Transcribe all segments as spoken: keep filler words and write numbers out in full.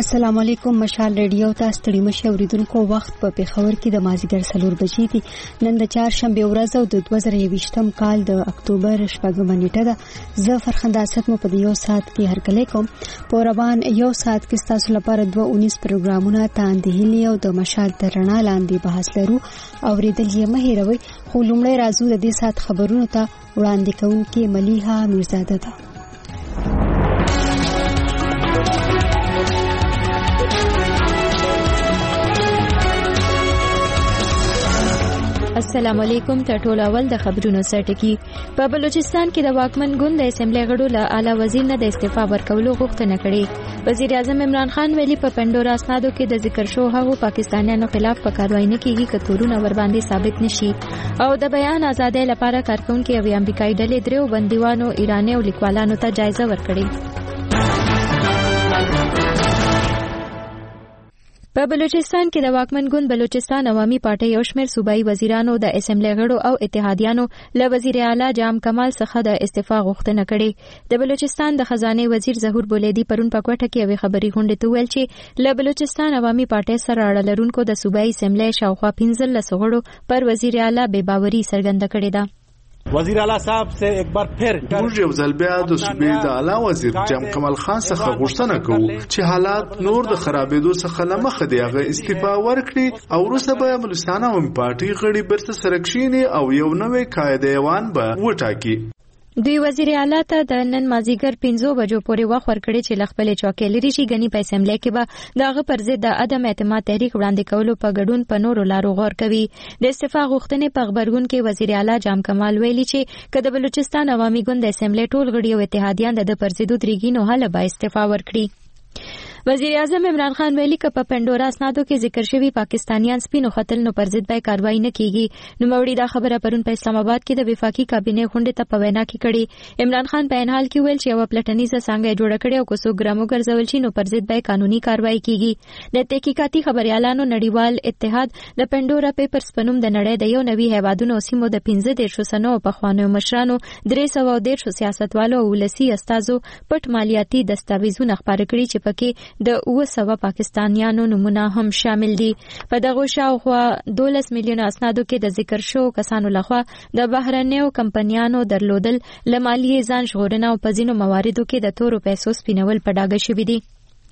السلام علیکم. مشال ریډیو ته ستړي مشه اوریدونکو، وخت په پیښور کې د مازیګر څلور بجې دي. نن د چهارشنبه ورځ او د دوه زره یوویشتم کال د اکتوبر شپږمه نیټه ده. زه فرخنده اسد مو په یو ساعت کې هرکلی کوم. په روان یو ساعت کې تاسو لپاره دوه اونیس پروګرامونه تاندهلی او د مشال تر رڼا لاندې بحث لرو. اوریدل یې مه هېروئ. خو لومړی راځو د دې ساعت خبرونو ته. وړاندې کوونکې ملیحه میرزاده ده. السلام علیکم. ته ټول اول د خبرونو سرټکی. په بلوچستان کې د واکمن ګوند د اسمبلی غړو له اعلی وزیر نه د استعفا ورکولو غوښتنه کړې. وزیر اعظم عمران خان ویلي په پندورا اسنادو کې د ذکر شو هغو پاکستانیانو خلاف په کاروایی نه کیږي که تورونه ور باندې ثابت نشي. او د بیان ازادۍ لپاره کارکونکو او امریکایي ډلې دریو بندیوانو ایرانی او لیکوالانو ته جایزه ورکړې. په بلوچستان کې د واکمن ګوند بلوچستان عوامي پارټي یو شمېر صوبایي وزیرانو د اسمبلی غړو او اتحادیانو له وزیر اعلی جام کمال څخه د استعفا غوښتنه کړې. د بلوچستان د خزانه وزیر ظهور بولیدي پرون په کوټه کې یوې خبري غونډې ته ویل چې له بلوچستان عوامي پارټي سره اړه لرونکو د صوبایي اسمبلی شاوخوا پنځلس غړو پر وزیر اعلی بے باوري څرګنده کړې ده. وزیر اعلی صاحب سے ایک بار پھر موږ یو ځل بیا د صوبې د اعلی وزیر جام کمال خان څخه غوښتنه کوو چې حالات نور د خرابېدو څخه لمخه دی هغه استعفا ورکړي او وروسته به بلوچستان عوامي پارټي غړي برته سره کښیني او یو نوی قاعده ایوان به وټاکي. دوی وزیر اعلی ته د نن مازیګر پنځو بجو پورې وخت ورکړی چې خپل چوکۍ لري شي. غني په اسمبلی کې به دغه پر ضد د عدم اعتماد تحریک وړاندې کولو په ګډون په نورو لارو غور کوي. د استعفا غوښتنې په خبرګون کې وزیر اعلی جام کمال ویلي چې که د بلوچستان عوامي ګوند د اسمبلی ټول غړي او اتحادیان د پر ضد درېږي نو هله به استعفا ورکړي. وزیر اعظم عمران خان ویلي که په پندورا اسنادو کې ذکر شوی پاکستانیان سپینو خطل نو پر ضد به کاروایی نه کیږي. نو موري دا خبره پرون په اسلام آباد کې د وفاقي کابینه غونډې ته په وینا کې کړي. عمران خان په انحال کې ویل چې یو پلټنیزه څنګه جوړه کړي او کو څو ګرامو ګرځول شي نو پر ضد به قانوني کاروایی کیږي. د تحقیقاتي خبريالانو نړیوال اتحاد د پندورا پیپرز پنوم د نړۍ د یو نوي هیوادونو سیمو د پنځه دیرشو سنو په خوانو مشرانو درې سوه دیرشو سیاستوالو او ولسي استازو پټ مالیاتي دستاویزونه خپاره کړي چې پکې د اوه سوه پاکستانیانو نمونه هم شامل دي. په دغه شاوخوا دولس میلیونه اسنادو کې د ذکر شو کسانو لخوا د بهرنیو کمپنیانو درلودل له مالیې ځان ژغورنه او په ځینو مواردو کې د تورو پیسو سپینول په ډاګه شوي دي.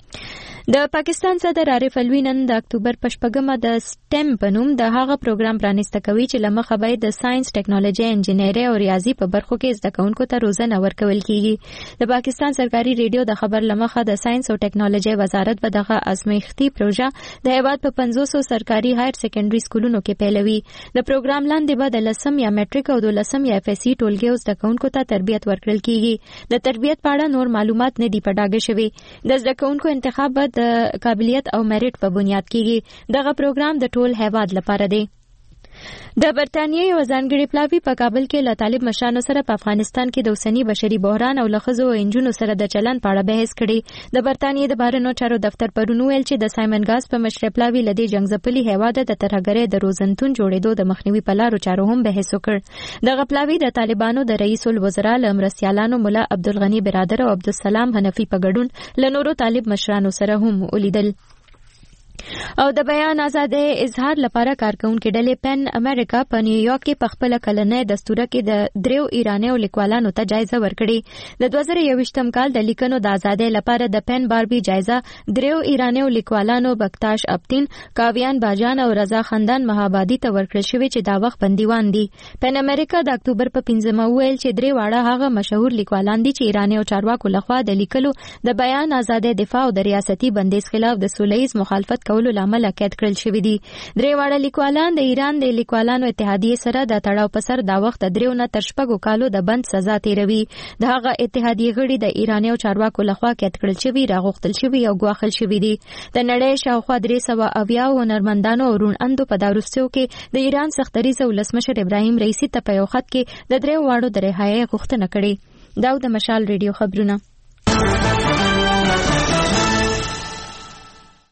د پاکستان صدر عارف الوی نن د اکتوبر په شپږمه د سټیم په نوم د هغه پروګرام پرانیسته کوي چې له مخه به د ساينس، ټیکنالوژي، انجینري او ریاضي په برخو کې زده کوونکو ته روزنه ورکول کیږي. د پاکستان سرکاري ریډیو د خبر لمخه د ساينس او ټیکنالوژي وزارت به دغه ازمایښتي پروژه د هیواد په پنځوسو سرکاري هایر سیکنډري سکولونو کې پیلوي. د پروګرام لاندې به د لسم یا میټریک او د لسم یا اف اس سی ټولګي زده کوونکو ته تربیت ورکړل کیږي. د تربیت په اړه نور معلومات نه دي په ډاګه شوي. د زده کوونکو انتخاب د قابلیت او میریټ په بنیاد کېږي. دغه پروګرام د ټول هیواد لپاره دی. د برتانیې یو ځانګړي پلاوی په کابل کې له طالب مشرانو سره په افغانستان کې د اوسني بشري بحران او له ښځو او نجونو سره د چلند په اړه بحث کړی. د برتانیې د بهرنیو چارو دفتر پرون ویل چې د سایمن ګاز په مشرۍ پلاوی له دې جنګ ځپلي هیواده د ترهګرۍ د روزنتون جوړېدو د مخنیوي په لارو چارو هم بحث وکړ. دغه پلاوی د طالبانو د رئیس الوزرا له مرستیالانو ملا عبدالغني برادر او عبدالسلام حنفي په ګډون له نورو طالب مشرانو سره هم ولیدل. او د بیان ازادۍ اظهار لپاره کارکونکو ډلې پن امریکا په نیویارک کې په خپل کلنۍ دستوره کې د دریو ایرانی لیکوالانو ته جایزه ورکړې. د دوه زره یوویشتم کال د لیکنو د ازادۍ لپاره د پن باربي جایزه دریو ایرانی لیکوالانو بکتاش اپتین، کاویان باجان او رضا خندان مهابادي ته ورکړل شوې چې دا وخت بندیوان دي. پن امریکا د اکتوبر په پنځمه ویل چې درې واړه هغه مشهور لیکوالان دي چې ایرانی او چارواکو لخوا د لیکلو د بیان ازادۍ دفاع او د ریاستي بندیز خلاف د سولهییز مخالفت کولو لامل قید کړل شوی دي. درې واړه لیکوالان د ایران د لیکوالانو اتحادیې سره د تړاو په سر دا وخت د دریو نه تر شپږو کالو د بند سزا تیروي. د هغه اتحادیې غړي د ایرانی او چارواکو لخوا قید کړل شوی، راغوښتل شوی او ګواښل شوی دي. د نړۍ شاوخوا درې سوه اویا هنرمندانو او روڼ اندو په دا وروستیو کې د ایران سختدریځ ولسمشر ابراهیم رئیسي ته په یو خط کې د دریو واړو د رهایۍ غوښتنه کړې. دا د مشال ریډیو خبرونه.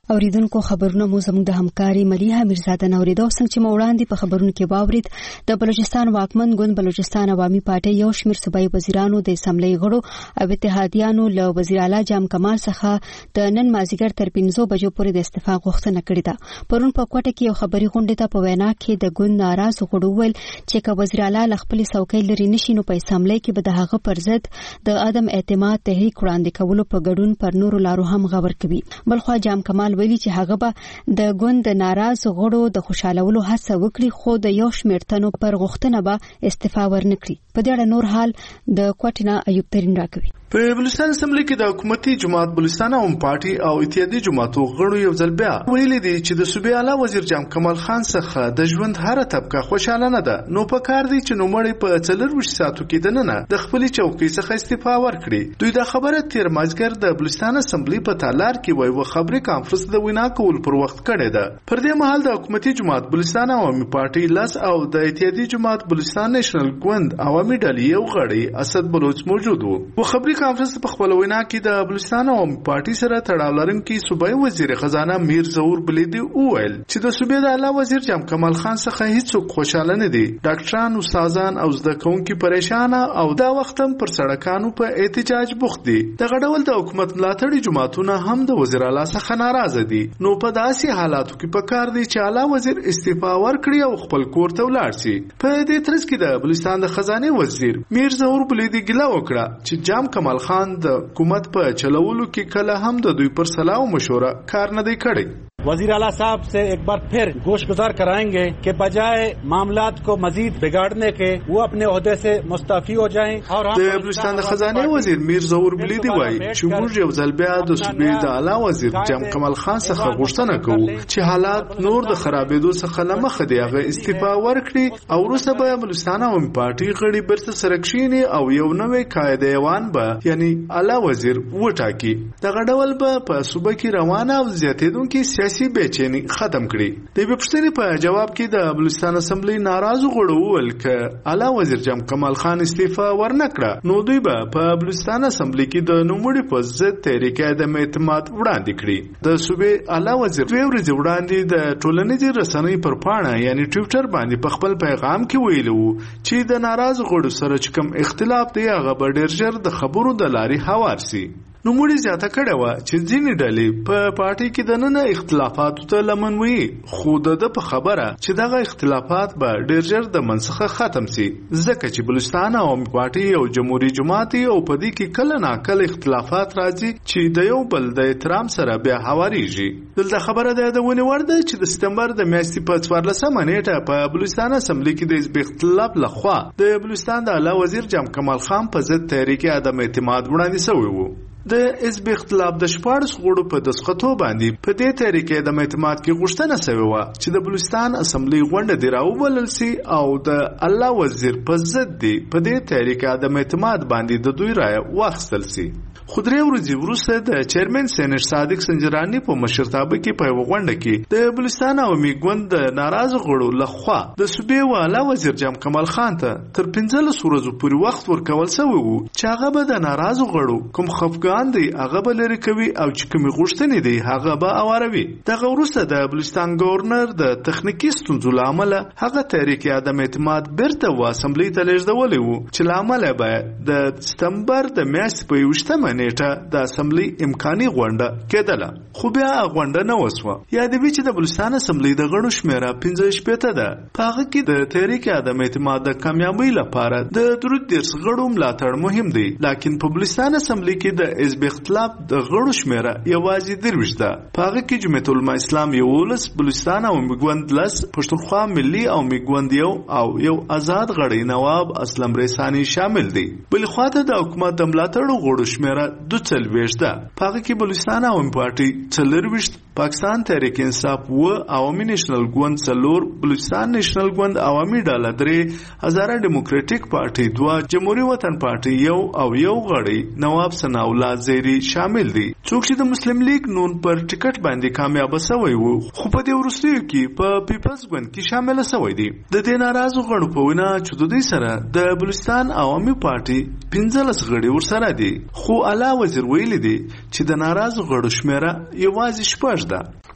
اوریدونکو خبرونه مو زموږ د همکاري مليحه میرزاده نوریدو څنګه چې وړاندې په خبرونو کې واورید د بلوچستان واکمن ګوند بلوچستان عوامي پارټي یو شمېر صوبایي وزیرانو د اسمبلی غړو او اتحادیانو له وزیر اعلی جام کمال څخه د نن مازیګر تر پنځو بجو پورې د استعفا غوښتنه کړې ده. پرون په کوټه کې یو خبري غونډه ته په وینا کې د ګوند ناراض غړو ویل چې که وزیر اعلی له خپل څوکۍ لري نشي نو په اسمبلی کې به د هغه پر ضد د عدم اعتماد تحریک وړاندې کولو په ګډون پر نورو لارو هم غور کوي. بلخو جام کمال ویلي چې هغه به د ګوند ناراض غړو د خوشالولو هڅه وکړي خو د یو شمېر تنو پر غوښتنه به استعفا ورنکړي. په دې اړه نور حال د کوټینا ایوب ترين راکوي. په بلوچستان اسمبلی کې د حکومتي جماعت بلوچستان عوام پارټي او اتحادیې جماعتو غړو یو ځل بیا ویلي دي چې د صوبې اعلی وزیر جام کمال خان څخه د ژوند هره طبقه خوشاله نه ده، نو په کار دي چې نوموړی په څلرویشت ساعتو کې دننه د خپلې چوکۍ څخه استعفا ورکړي. دوی دا خبره تیر مازیګر د بلوچستان اسمبلی په تالار کې وایي و خبري کانفرنس د وینا کول پر وخت کړی ده. پر دې مهال د حکومتي جماعت بلوچستان عوامي پارټي لاس او د اتحادیې جماعت بلوچستان نېشنل ګوند عوامي ډلې یو غړی اسد بلوچ موجود وو. و خبري کانفرنس په خپل وینا کې د بلوچستان عوامي پارټي سره تړاو لرونکي صوبایي وزیر خزانه میر ظهور بلیدي وویل چې د صوبې د اعلی وزیر جام کمال خان څخه هیڅوک خوشاله نه دي. ډاکټران، استادان او زده کوونکي پریشان او دا وخت هم پر سړکانو په احتجاج بوخت دي. دغه ډول د حکومت ملاتړي جماعتونه هم د وزیر اعلی څخه ناراضه دي. نو په داسې حالاتو کې په کار دی چې اعلی وزیر استعفا ورکړي او خپل کور ته ولاړ شي. په دې ترڅ کې د بلوچستان د خزانه وزیر میر ظهور بلیدي ګیله وکړه چې جام کمال خان د حکومت په چلولو کې کله هم د دوی پر صلاح او مشوره کار نه دی کړی. वजीर आला साहब से एक बार फिर गोशगुजार कराएंगे कि बजाय मामलात को मजीद बिगाड़ने के वो अपने ओहदे से मुस्तफी हो जाएं और د بلوچستان د خزانه وزیر میر ظهور بلیدي وایي چې موږ یو ځل بیا د صوبې د اعلی وزیر جام کمال خان څخه غوښتنه کوو چې حالات نور د خرابېدو څخه لمخه دی هغه استعفا ورکړي او وروسته به بلوچستان عوامي پارټي غړي برته سره کښیني او یو نوی قاعده ایوان به یعنی اعلی وزیر وټاکي. دغه ډول به په صوبه کې روانه او زیاتېدونکې سیاسي بیچینی ختم کړي. د دې پوښتنې په جواب کې د بلوچستان اسمبلی ناراض غړو وویل چې اعلی وزیر جام کمال خان استعفا ورنکړه نو دوی به په بلوچستان اسمبلی کې د نوموړي په ضد تحریک عدم اعتماد وړاندې کړي. د صوبې اعلی وزیر دوی ورځې وړاندې د ټولنیزې رسنۍ پر پاڼه یعنی ټویټر باندې په خپل پیغام کې ویلي وو چې د ناراض غړو سره چې کوم اختلاف دی هغه به ډېر ژر د خبرو د لارې هوار شي. نوموړي زیاته کړې وه چې ځینې ډلې په پارټي کې دننه اختلافاتو ته لمن وي خو د ده په خبره چې دغه اختلافات به ډېر ژر د منځ ختم شي ځکه چې بلوچستان عوامي پارټي یو جمهوري جماعت او په دې کې کله ناکله اختلافات راځي چې د یو بل د احترام سره بیا هوارېږي. دلته خبره د یادونې وړ ده چې د سپتمبر د میاشتې په څوارلسمه نیټه په بلوچستان اسمبلی کې د حزب اختلاف لخوا د بلوچستان د اعلی وزیر جام کمال خان په ضد تحریک عدم اعتماد وړاندې شوی و. د حزب اختلاف د شپاړس غړو په دسخطو باندې په دې تحریک عدم اعتماد کې غوښتنه شوې وه چې د بلوچستان اسمبلی غونډه دې راوبلل شي او د اعلی وزیر په ضد دې په دې تحریک عدم اعتماد باندې د دوی رایه واخیستل شي. خو درې ورځې وروسته د چیرمن سینټ صادق سنجرانی په مشرتابه کې په یوه غونډه کې د بلوچستان عوامي ګوند د ناراضو غړو لخوا د صوبې والا وزیر جام کمال خان ته تر پنځلس ورځو پورې وخت ورکول شوی و چې هغه به د ناراضو غړو کوم خفګان دی هغه به لرې کوي او چې کومې غوښتنې دی هغه به اواروي. دغه وروسته د بلوچستان ګورنر د تخنیکي ستونزو له امله هغه تحریک عدم اعتماد بیرته و اسمبلی ته لیږدولی و چې له امله به د سپتمبر د میاشتې په یوویشتمه نیټه د اسمبلی امکاني غونډه کېدله خو بیا غونډه نه وسوه. یادوي چې د بلوچستان اسمبلی د غړو شمېره پنځه شپېته ده. په هغه کې د تحریک عدم اعتماد د کامیابۍ لپاره د درود دېرش غړو ملاتړ مهم دی لکن په بلوچستان اسمبلی کې د حزب اختلاف د غړو شمېره یوازې درویشت ده. په هغه کې جمعیت العلماء اسلام یولس، بلوچستان عوامي ګوند لس، پښتونخوا ملي عوامي ګوند یو او یو آزاد غړی نواب اسلم ریسانی شامل دي. بل خواته د حکومت د ملاتړو غړو شمېره دو څلوېښت ده. په هغه کې بلوچستان عوامي پارټي څلرویشت، پاکستان تحریک انصاف و، عوامي نیشنل ګوند څلور، بلوچستان نیشنل ګوند عوامي ډله درې، هزاره ډیموکراټیک پارټي دوه، جمهوریت وطن پارټي یو او یو غړی نواب ثناءالله زیری شامل دي. څوک چې د مسلم لیگ نون پر ټیکټ باندې کامیاب شوی وو خو په دې وروستیو کې په پیپلز ګوند کې شامل شوی دی. د دې ناراضو غړو په وینا چې د دوی سره د بلوچستان عوامي پارټي پنځلس غړي ورسره دي خو اعلی وزیر ویلي دی چې د ناراضو غړو شمېره یوازې شپږ ده.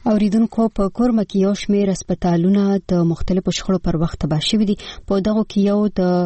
اوریدونکو په کورمه کې یو شمېر هسپتالونه د مختلفو شخړو پر وخت تباه شوي دي. په دغه کې یو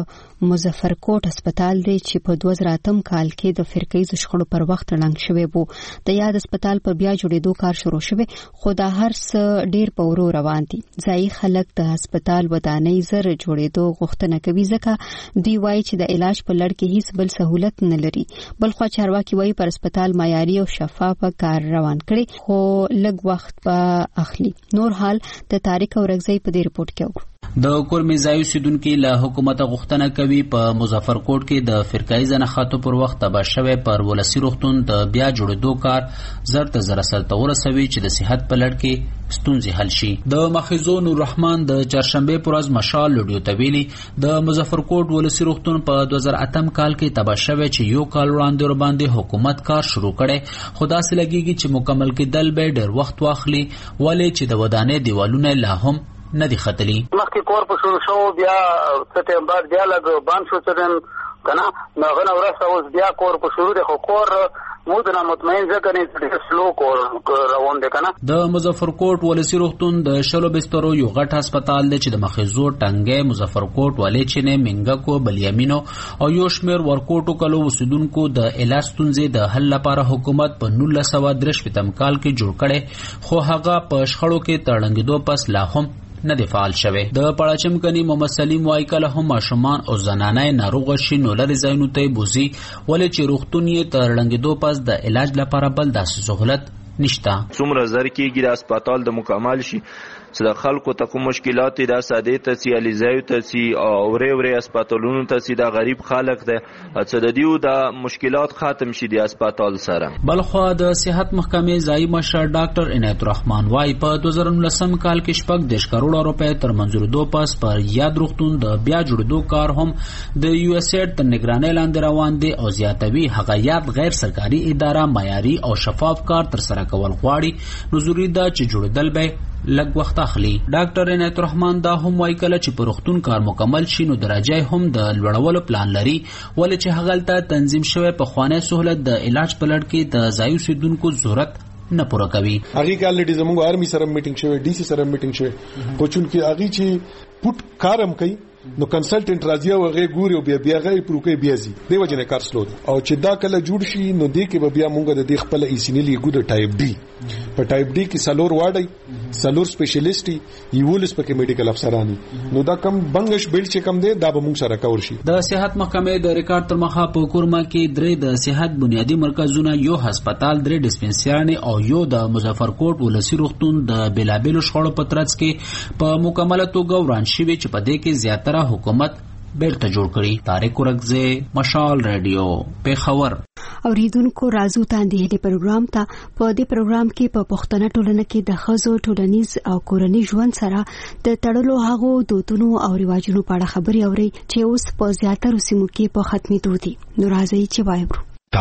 د مظفرکوټ هسپتال دی چې په دوه زره اتم کال کې د فرقیزو شخړو پر وخت ړنګ شوی وو. د یاد هسپتال په بیا جوړېدو کار شروع شوی، خو دا هر څه ډیر په ورو روان دي. ځایي خلک د هسپتال ودانۍ زر جوړېدو غوښتنه کوي، ځکه دوی وایي چې د علاج په لړ کې هیڅ بل سہولت نه لري. بلخو چارواکي وایي پر هسپتال معیاري او شفاف کار روان کړي، خو لږ وخت په اخلي. نور حال د تاریخ او رغزي په دې رپورت کې وګورئ. د کورمې ځایو سیدونکو له حکومت غوښتنه کوي په مظفرکوټ کې د فرقایي زنخاتو پر وخت تباه شوی پر ولسی روغتون د بیا جوړېدو کار زر ته زر سره ورسوي چې د صحت په لړ کې ستونزې حل شي. د مخیزو نور رحمان د چهارشنبه پر ورځ مشال لوډیو تویلی د مظفرکوټ ولسی روغتون په دوه زره اتم کال کې تباه شوی چې یو کال وړاندې ور باندې حکومت کار شروع کړي، خو داسې لګیږي چې مکمل کېدل به ډېر وخت واخلي، ولې چې د ودانۍ دیوالونه لا هم نه دي ختلي. مخکې کور په شروع شو، بیا څه ټیم بعد بیا لږ بند شو څه کنه نو غن ورسته اوس بیا کور په شروع دی، خو کور مود نه مطمئن ځکه نه چې سلو کور روان دی کنه. د مظفرکوټ ولسی روغتون د شلو بسترو یو غټ هسپتال دی چې د مخیزو ټنګې مظفرکوټ ولې چینه منګکو بلیامینو او یو شمیر ورکوټو کلو وسیدونکو د علاج ستونزې د حل لپاره حکومت په نولس سوه درې شپېتم کال کې جوړ کړي، خو هغه په شخړو کې تړنګېدو پس لا هم نه دی فعال شوی. د پړاچم کني محمد سلیم وای کله هم ماشومان او زنانه ناروغ شي نو لري ځایونو ته بوزي، ولې چې روغتون یې تر لنګېدو پس د علاج لپاره بل داسې سہولت نشته. څومره زر کېږي د هسپتال د مکمل شي چې د خلکو ته کوم مشکلات دا ساده ته سي الیزایو ته سي او ورې ورې هسپتالونو ته سي د غریب خلک ده چې د دیو د مشکلات ختم شي د هسپتال سره. بلخو د صحت محکمې ځایي مشر ډاکټر عنایت الرحمن وايي په دوه زره نولسم کال کې شپږ دېرش کروڑه روپۍ تر منظورېدو پس پر یاد روغتون د بیا جوړېدو کار هم د یو اس ایډ تر نگرانۍ لاندې روان دی او زیاتوي هغه یاد غیر سرکاري اداره معیاري او شفاف کار تر سره کول غواړي، نو ضروري ده چې جوړېدل به لږ وخت اخلي. ډاکټر عنایت الرحمن دا هم وایي کله چې په روغتون کار مکمل شي نو درجه هم د لوړولو پلان لري، ولې چې هغه ته تنظیم شوی په خوانی سہولت د علاج په لړ کې د ځایو سیدونکو ضرورت نه پوره کوي. هغه کال لډي زموږ آرمي سره میټینګ شوی، ډي سي سره میټینګ شوی، خو چون کې هغه چې پټ کارم کوي نو کنسلټنټ راځي او هغه ګوري او بیا بیا غي پروکې بیازي دی وجنه کار سلو او چې دا کله جوړ شي نو دې کې بیا مونږ د دې خپل ایسینلی ګو د ټایپ ډي په ټایپ ډي کې سالور واډي سالور سپیشلیسټي یولس پکې میډیکل افسرانی نو دا کم بنگش بیل چې کم دی دا به مونږ سره کور شي. د صحت محکمې د ریکارډ تر مخه په کورما کې درې د صحت بنیادی مرکزونه، یو هسپتال، درې ډسپنسري او یو د مظفرکوټ ولسی روغتون د بلابلو شخړو په ترڅ کې په مکمله توګه وران شوي چې په دې کې زیاتره حکومت بیرته جوړ کړي. طارق رغزه، مشال رادیو، پیښور. اوریدونکو رازو تاندې دې پروګرام ته په دې پروګرام کې په پښتنه ټولنه کې د خزو ټولنیز او کورنی ژوند سره د تړلو هغو دودونو او رواجونو په اړه خبري اوري چې اوس په زیاتره سیمو کې په ختمېدو دي. نو راځي چې وایو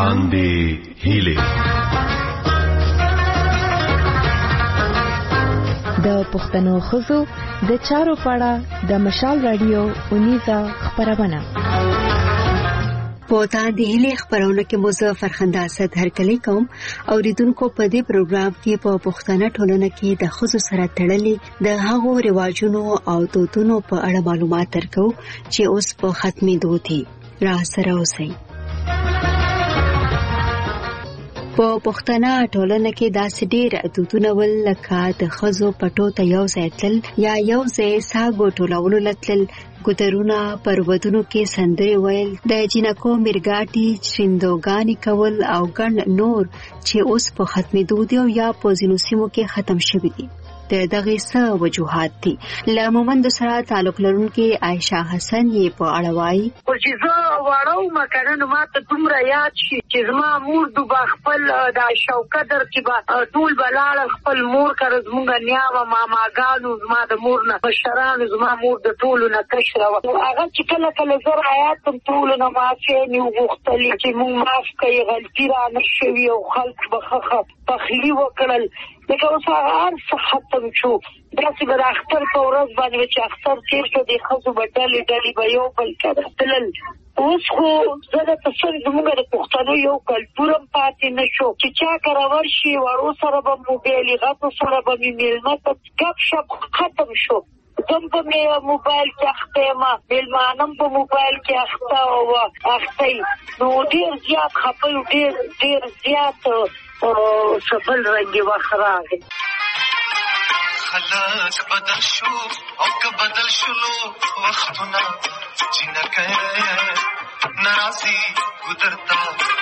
تاندې هیله د پښتنو خزو د چارو پاړه د مشال رادیو اونیزه خبرونه په تاندې هیله خبرونه کې مظفر خنداسد هرکلی کوم. اوریدونکو په دې پروګرام کې په پښتنه ټولنه کې د خزو سره تړلې د هغو رواجونو او دودونو په اړه معلومات درکو چې اوس په ختمېدو دي. را سره اوسئ. په پښتنه ټولنه کې داسې ډېر دودونه ول لکه د ښځو پټو ته یو ځای تلل یا یو ځای ساګو ټولولو لتل، ګودرونه پر ودونو کې سندرې ویل، د جنکو مرګاټي شیندوګانې کول او ګڼ نور چې اوس په ختمېدو دي او یا په ځینو سیمو کې ختم شوي دي. د دغه څه وجوهات دي. له مومند سره تعلق لرونکي عائشہ حسن یې په اړه وایي چې زه واړو مکانونو ماته دومره یاد شي چې زما مور دوبه خپل د شوقدر چې به ټول بلاله خپل مور کړه زمونږ نیاوه ماماګانو زما د مور نه بشرانو زما مور د ټولو نه کشره وه. هغه چې کله کله زه رایاتم ټولو نه معافیې مې وغوښتلې چې مونږ معاف کوي غلطي رانه شوي او خلک به ښه پخلي وکړل لکه اوس هر څه ختم شو داسې به د اختر په ورځ باندې چې اختر تیر شو د ښځو به ډلې ډلې به یو بل کره تلل. اوس خو زه د تصور زموږ د پښتنو یو کلتور هم پاتې نه شو چې چا کره ورشي وړو سره به موبایل غټو سره به مې میلمه ته ګپ شپ ختم شو. زم په مې موبایل کې اخته یم، میلمانم په موبایل کې اخته او اخته نو ډېر زیات خفه یو، ډېر ډېر زیات سبل رنګي وخت راغی. خلق بدل شو او که بدل شلو وختونه جنکه ناراضی گذرتا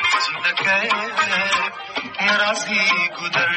جنکه ناراضی گذر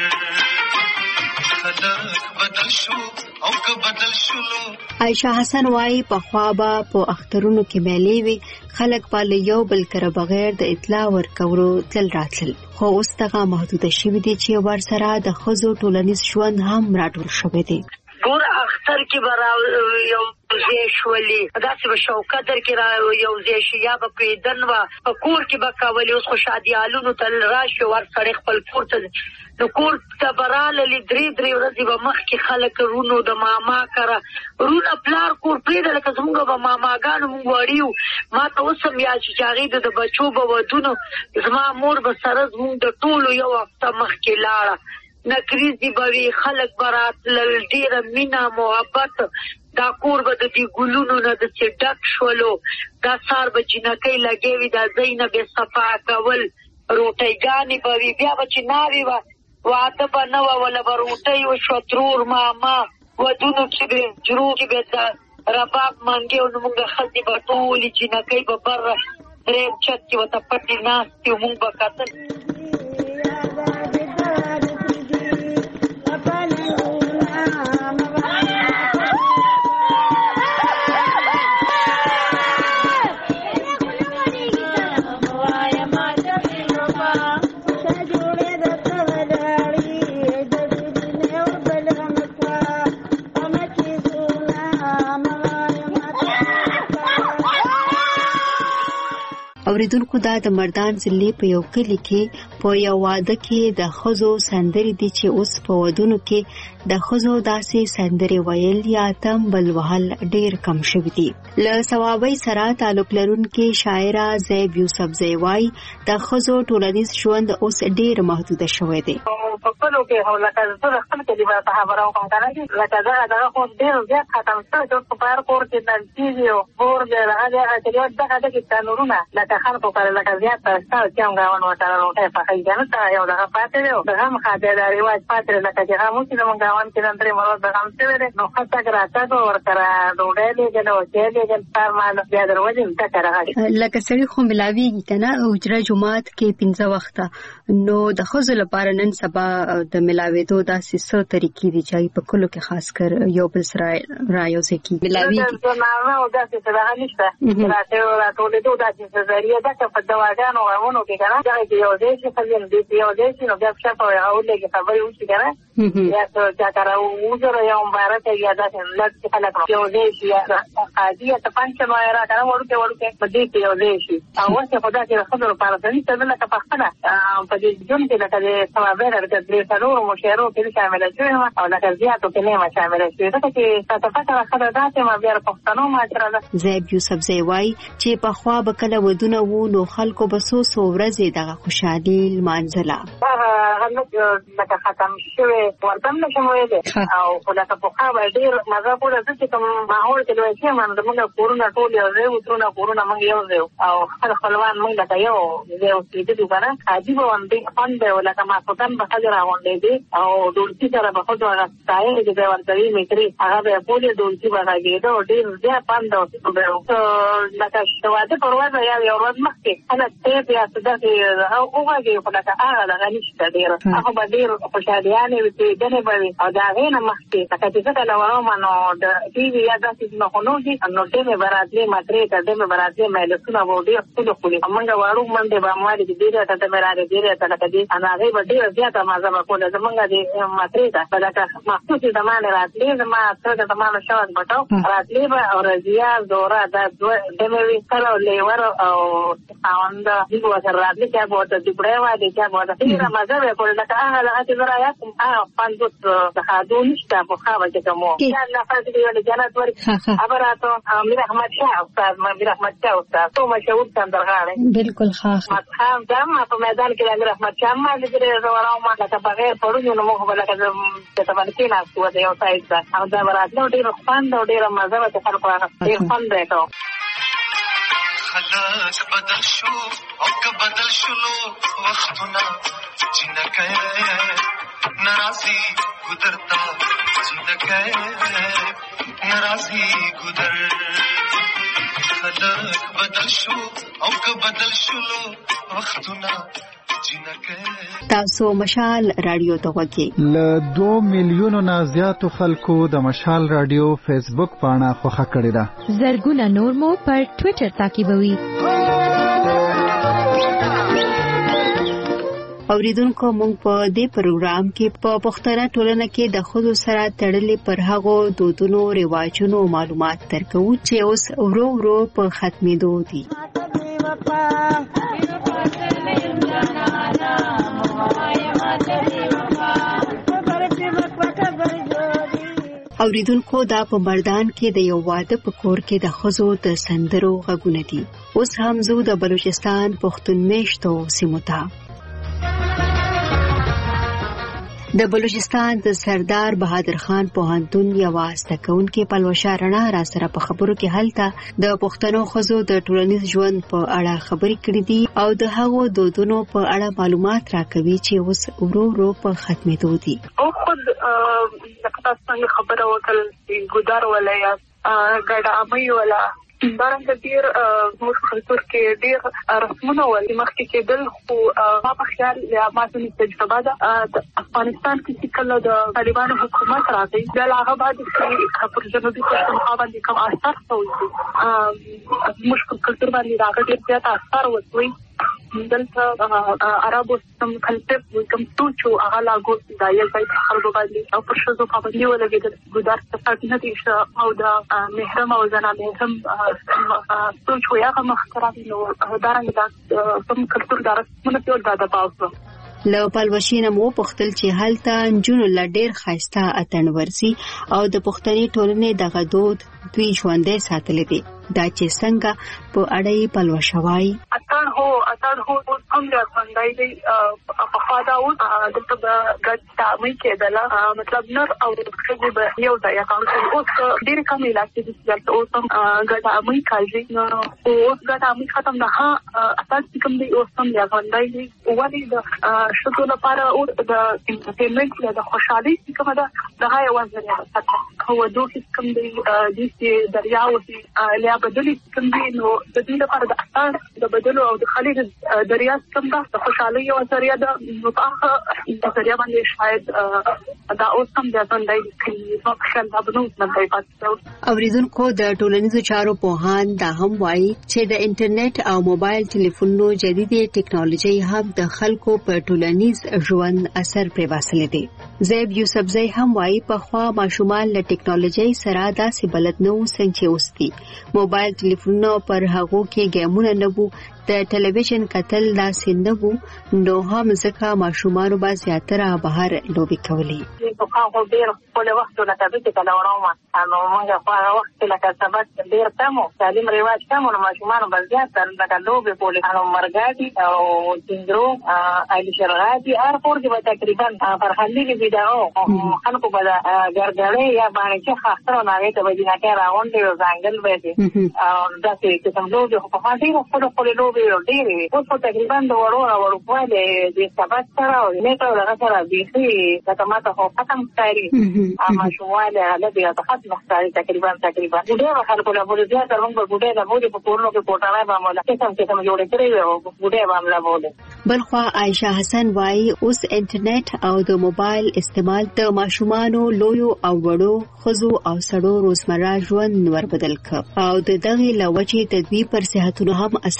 خلق بدل شو او که بدل شلو. عائشہ حسن وايي په خوابه په اخترونو کې میلې وي، خلک په یو بل کره بغیر د اطلاع ورکولو تل راتل، خو اوس دغه محدوده شوي دي چې ورسره د ښځو ټولنیز ژوند هم راټول شوی دی. ګور اختر کې به یو ځای شولې، داسې به شوکه در کې را یو ځای شي، یا به پیدن وه په کور کې به کولې. اوس خو شادیالونو ته راشي ور سړی خپل کور ته نو کور ته به راللې درې درې ورځې به مخکې خلک رونو د ماما کره رونه پلار کور پرېږده، لکه زمونږ به ماماګانو مونږ وړي وو. ما ته اوس هم یاد چې هغې د بچو به ودونو زما مور به سره زمونږ د ټولو یو هفته مخکې لاړه، نکریزې به وي، خلک به راتلل، ډېره مینه محبت. دا کور به د دې ګلونو نه داسې ډک شولو، دا سار به جینکۍ لګې وي، دا ځای نه به صفا کول، روټۍ به وي، بیا به چې ناوې وه واده به نه وه وله به روټۍ وشوه، ترور ماما ودونو کې به جرو کې به د رباب منګې او زمونږ ښځې به ټولې جینکۍ به بره درېیم چت کې ورته پټې ناستې و، مونږ به کتل. اوریدونکو دا د مردان ضلع په یو کلی کې په یو واده کې د ښځو سندرې دي چې اوس په ودونو کې د ښځو داسې سندرې ویل یا تنبل وهل ډېر کم شوي دي. له صوابۍ سره تعلق لرونکي شاعره زیب یوسفزۍ وایي د ښځو ټولنیز ژوند اوس ډېر محدوده شوی دی. په خپلو کې هو لکه زه د خپل کلي به خبره وکړم که نه چې لکه دغه دغه خو ډېر زیات ختم شوی چې اوس په هر کور کې نلچې او بور دی دغه دی هغه چې دغه دغې تنورونه لکه خلکو کله لکه زیات شته چې هم ګاون ورسره روټۍ پخوي که نه ته یو دغه پاتې دی د غم خاطر دا رواج پاتې دی لکه چې غم وشي زموږ ګاون کې نن درې مرو د غم شوی دی نو ښه تګ راتګ ورسره ډوډۍ لېږل او چای لېږل سهار مهال بیا در وځي ټکه راغلي لکه سړي خو ملاویږي که نه حجره جومات کې پنځه وخته نو د ښځو لپاره نن سبا د ملاوېدو داسې څه طریقې دي چې په کلو کې خاص کر یو بل سره رایوځای کېږي ملاویږي زنانه او داسې څه دغه نشته راټولېدو داسې څه ذریعه ده که په دواګانو غمونو کې که نه دغه کې یو ځای شي ښځې نو دې کې یو ځای شي نو بیا پښه په هغه ولېږي خبرې وشي که نه یا څه چا کره وزره یا مبارکه یا داسې لږ چې خلک یو ځای شي یا قاضي یا څه پنچه وایره که نه وړوکې وړوکې په دې کې یو ځای شي او اوس یې خو داسې د ښځو لپاره څه نشته زه لکه پخپله په دې ژوند کې لکه د ثوابۍ لکه درې څلورو مشاعرو کې شامله شوې یم او لکه زیاتو کې نه یم شامله شوې ځکه چې تاته پته ده ښځه داسې یم بیا د پښتنو معاشره ده. زیب یوسفزۍ وایي چې پخوا به کله ودونه وو نو خلکو به څو څو ورځې دغه خوشحالي لمانځله هغه لکه ختم شوې ورته هم نشم ویلی او خو لکه پخوا به ډېر مزه پوره زه چې کوم ماحول کې لوی شوی یم نو زموږ کورونه ټول یو ځای وو ترونه کورونه موږ یو ځای او خپل خپلوان موږ لکه یو ځای اوسېدلي وو که نه عجیبه غوندې خوند دی لکه ماخوتن به ښځې راغونډېدې او ډولچي سره به ښځو هغه ستایلې چې دی ورکوي میکرې هغه به یې بولې ډولچي به غږېده او ډېر زیات خوند لکه د واده پر ورځ یا یو ورځ مخکې خلک ټیپ یا څه داسې وغږوي خو لکه هغه دغه نشته ډېر هغه به ډېر خوشحالیانې وي پېدنې به وي او د هغې نه مخکې لکه چې زه کله ورومه نو د ټي وي یا داسې څه خو نه وي نو ډېمې به راتلې مټرې ته ډېمې به راتلې مجلسونه به ډېر ښکلي ښکلي موږ وړو منډې به اموالې چې ډېرې ته ډېمې راغې ډېرې ته لکه دې نو هغې به ډېره زیاته مازه کوله زمونږ د ماتري ده بلکه مخصوص د معنی راتلې زما څه د معنی شوت بټاو راتلې به او رضیا زورا د د مې کله لیور او خاوند دی وځر راتلې چې به د دبړې و دي چې به د تیر مازه کوله لکه هغه لغه زرا یا هغه پنځوس د خادو نشته په خاوه چې کومو یا نه فاتې دی ول جنت ور ابراتو امیر احمد شاه استاد امیر احمد شاه استاد تو مشهور سندرغاړي بالکل خاص مخام دم په میدان کې امیر احمد شاه ما دې وراو ما لکه بغیر پړونو نو موږ بلکه د تبانکی نه څه دی او سایز دا او دا وراتلو ډیر خوند او ډیر مزه وته خلکو هغه ډیر خوند دیکو خلق بدل شو او که بدل شلو وختونه جنکه ناراضی گذرتا جنکه ناراضی گذر خلق بدل شو او که بدل شلو وختونه تاسو مشال رادیو ته وګورئ ل دو میلیونو نه زیاتو خلکو د مشال رادیو فیسبوک پاڼه خوښه کړې ده. زرګونه نور مو پر ټوئیټر تعقیبوي. اوریدونکو موږ په دې پروګرام کې په پښتنه ټولنه کې د ښځو سره تړلې پر هغو دودونو رواجونو معلومات درکو چې اوس ورو ورو په ختمېدو دي. اوریدونکو دا په مردان کې د یو واده په کور کې د ښځو د سندرو غږونه دي. اوس هم زو د بلوچستان پښتون میشتو سیمو ته د بلوچستان د سردار بهادر خان پوهنتون یوازته کونکي پلوشه رڼا را سره په خبرو کې هلته د پښتنو ښځو د ټولنیز ژوند په اړه خبرې کړې دي او د هغو دودونو په اړه معلومات راکوي چې اوس ورو ورو په ختمېدو دي. او خود لکه څنګه خبره وکړل ګودار ولا ګډه امي ولا دارنګه ډیر موږ کلتور کې ډیر رسمونه ولې مخکې کېدل خو ما په خیال یا ما څنګه تجربه ده افغانستان کې چې کله د طالبانو حکومت راځي د هغه بعد چې پر جنوبي پښتونخوا باندې کوم اثر شوی موږ کلتور باندې راغلي ډیر زیات اثر وشوی دلته عربو سم کلتب کوم توچو هغه لاګو دا یو ځای خلکو باندې او پر شوزو پابندي ولګېدل ګودار څخه نه دي او دا محرم او زنا محرم توچو هغه مخترابي نو دارنګ دا سم کلتور دارسونه په دا د پاوسو له پلوشینه مو پختل چې هلته جنو لډیر خاصه اتن ورسي او د پښتني ټولنې د غدود دوی ژوندې ساتلې دي دا چې څنګه په اړې پلوشوي اتن هو اتن هو هم د باندې دی په خاطر او د ګټ تامي کېدل مطلب نر او څنګه به یو ځای اکاونټ اوس ډیر کم علاقې دي چې اوس هم ګټ امي کاږي نو اوس ګټ امي ختم نه اتن کوم دی اوس هم د باندې دی ولې د شتو لپاره او د انټرټینمنت د خوشحالي کومه ده دا یو ځای هو دوه کوم دی د دریاو دی له بدلی کوم دی نو د دې لپاره د اثر د بدلو او د خلیج دریا کوم ده د خوشحالي او ذریعہ ده نو هغه د ذریعہ باندې شاید دا اوس هم د باندې کې فکشن د بنو باندې پاتې اوریدونکو د ټولنیزو چارو پوهان دا هم وایي چې د انټرنیټ او موبایل ټلیفونونو جديدي ټکنالوژي هم د خلکو په ټولنیز ژوند اثر پرې واسلې دي. زیب یوسفزئی هم وایي په خوا ماشومان له ټکنالوژي سره داسې بلد نه څنګه اوسدي موبایل ټلیفونونو پر هغو کې ګیمونه نه وو د ټلویزیون کتل داسې نه وو نو هم ځکه ماشومان به زیاتره بهر لوبي کولې په هغه ډیر په وخت نه تاسو ته کلاوړم نو موږ په هغه وخت لکه سبق ډیر تمو تعلیم رواج تمو نو ماشومان به زیات لکه لوبي کولې نو مرګاتي او سندرو ایل شرغاتي هر کور کې به تقریبا فرحاني کې ویډیو خلکو به ګرګړې یا باندې خاطر نه وي ته به نه کې راوندې ځنګل به دي او داسې چې کوم لوبي په هغه خپل خپل لوبي ډېرې اوس په تقریبا د وړو وړو په دې سبق سره او نه ته ورغه سره دي چې تاسو ته ختم کاری اما شواله له دې ته ختم کاری تقریبا تقریبا ډېر خلکو له بوله زیات ترمن په بوله له بوله په کورونو کې کوټه باندې چې څنګه څنګه جوړې کړې او بوله باندې بوله بلخوا عائشہ حسن وايي اوس انټرنیټ او د موبایل استعمال د ماشومانو لویو او وړو خزو او سړو روزمره ژوند ور بدل ک او د دغه لوجې تدوی پر صحتونو هم اثرات پرې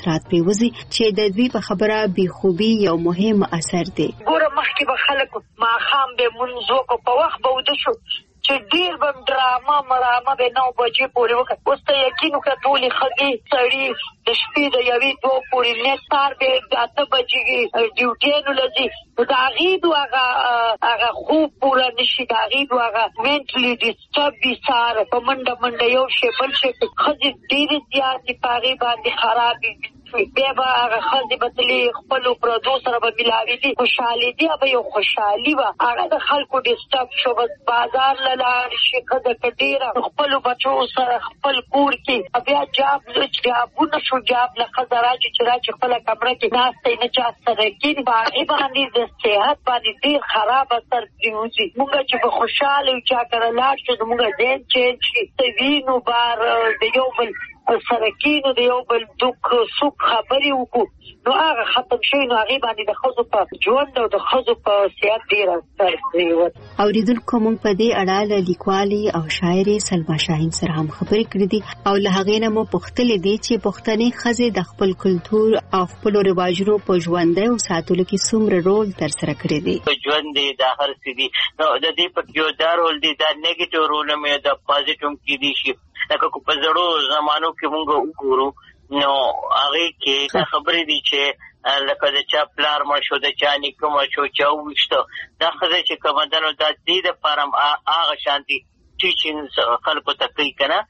وځي چې د دوی په خبره بي خوبي یو مهم اثر دی. ګوره مخکې به خلک ماښام به منځو کو په وخت به وده شو چې ډیر بم ډراما مرامه به نو بجې پورې وکړ. اوس ته یقین وکړه ټولې ښځې سړي د شپې د یوې دوه پورې نه سار به د اته بجې ډیوټي نو لځي د هغې دو هغه هغه خوب پوره نشي د هغې دو هغه مینټلی ډسټرب وي سار په منډه منډه یو شی بل شی ښځې ډېرې زیاتې په هغې باندې خراب وي. بیا به هغه ښځې به تلې خپلو پردو سره به ملاوېدي خوشحالي دي به یو خوشحالي وه هغه د خلکو ډسټرب شو بس بازار له لاړې شي ښځه که ډېره خپلو بچو سره خپل کور کې بیا جاب جابونه شو جاب له ښځه راشي چې راشي خپله کمره کې ناسته یې نه چا سره کېږي په هغې باندې د صحت باندې ډېر خراب اثر پرېوځي. مونږ چې به خوشحاله یو چا کره لاړ شو زمونږ ذهن چینج شي څه وینو بار د یو بل سره کېنو د یو بل دوک سوک خبرې وکړو نو هغه ختم شوي نو هغې باندې د ښځو په ژوند او د ښځو په صحت ډېر اثر پرېوت. اورېدونکو موږ په دې اړه له لیکوالې او شاعرې سلما شاهین سره هم خبرې کړې دي او له هغې نه مو پوښتلې دي چې پښتنې ښځې د خپل کلتور او خپلو رواجونو په ژوندی او ساتلو کې څومره رول ترسره کړی دی. په ژوند دی دا هر څه دي نو د دې پکې یو دا رول دی دا نیګیټیو رول مې د پازیټیو هم کېدی شي لکه په زړو زمانو کې موږ وګورو نو هغې کې دا خبرې دي چې لکه د چا پلار مړ شو د چا نیکه مړ شو چا وویشته دا ښځه چې کومه ده نو دا دې دپاره هم هغه شانتي ټیچینګز خلکو ته کوي که نه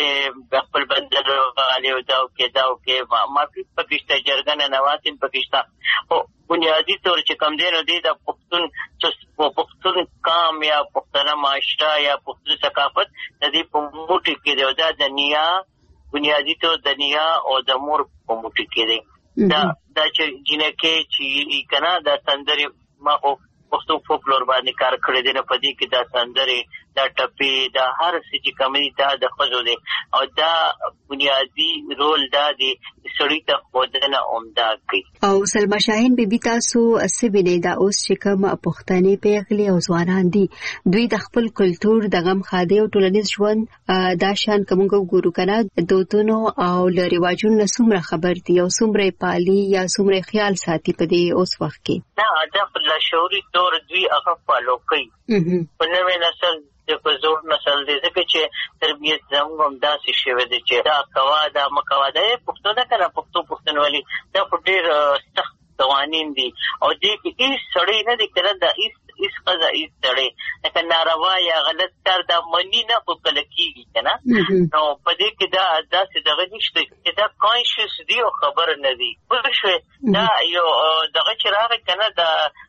چې خپل بندر غالي دا وکړې دا وکړې معافي پکې شته جرګه ننوات هم پکې شته خو بنیادي طور چې کوم دی نو دی د پښتون پښتون قام یا پښتنه معاشره یا پښتون ثقافت د دې په موټي کې دی او دا د نیا بنیادي طور د نیا او د مور په موټي کې دی دا دا چې جنکې چې که نه دا سندرې ما خو پښتو فولکلور باندې کار کړی دی نو په دې کې دا سندرې دا ټپې دا هر څه چې کوم دي دا د ښځو دی او دا بنیادي رول دا دی سړي ته ښودنه عمده کوي. او سلما شاهین بیبي تاسو څه وینئ دا اوس چې کوم پښتنې پیغلې او ځوانان دي دوی د خپل کلتور د غم ښادۍ او ټولنیز ژوند دا شان که موږ وګورو که نه دودونو او له رواجونو نه څومره خبر دي او څومره یې پالي یا څومره خیال ساتي په دې اوس وخت کې؟ نه دا په لاشعوري طور دوی هغه فالو کوي په نوې نسل په زوړ نسل دی ځکه چې تربیت زموږ هم داسې شوی دی چې دا کوه دا مه کوه دا یې پښتو ده که نه پښتو پښتونولي دا خو ډېر سخت قوانین دي او دې کې هېڅ سړی نه دی که نه دا هېڅ هېڅ ښځه هېڅ سړی لکه ناروا یا غلط کار دا مني نه خو کله کېږي که نه نو په دې کې دا داسې دغه نشته چې دا کانشیس دي او خبر نه دي پوه شوې دا یو دغه چې راغی که نه دا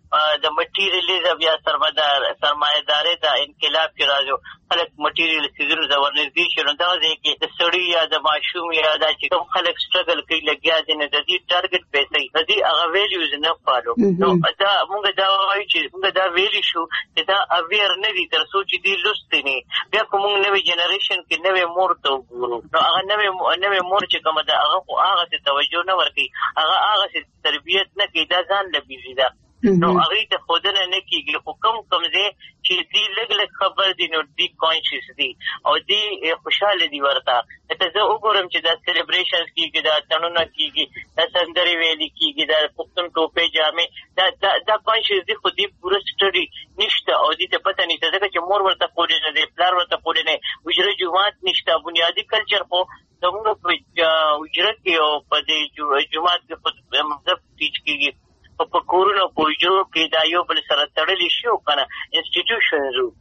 د مټیریلیزم یا سرمایه‌دارۍ د انقلاب کې راځو خلک مټیریل څیزونو ته ورنږدې شي نو دغه ځای کې د سړي یا د ماشوم یا دا چې کوم خلک سټرګل کوي لګیا دي نو د دې ټارګټ پیسې د دې هغه ویلیوز نه فالو نو دا موږ دا وایو چې موږ دا ویلي شو چې دا اویر نه دي تر څو چې دې لوستې نه بیا که موږ نوې جنریشن کې نوې مور ته وګورو نو هغه نوې نوې مور چې کومه ده هغه خو هغسې توجه نه ورکوي هغه هغسې تربیت نه کوي دا ځان له بیزي ده نو هغې ته ښودنه نه کېږي خو کوم کوم ځای چې دوی لږ لږ خبر دي نو دوی کانشیس دي او دوی خوشحاله دي ورته لکه زه وګورم چې دا سیلیبریشنز کېږي دا تړونه کېږي دا سندرې ویلې کېږي دا پښتون ټوپۍ جامې دا دا دا کانشیس دي خو دوی پوره سټډي نشته او دوی ته پته نشته ځکه چې مور ورته پوهې نه دی پلار ورته پوهې نه حجره جومات نشته بنیادي کلچر خو زموږ په حجره کې او په دې جومات کې خو مذهب ټیچ کېږي په کورونو په حجرو کې دا یو بل سره تړلی شي او که نه انسټیټیوشنز وو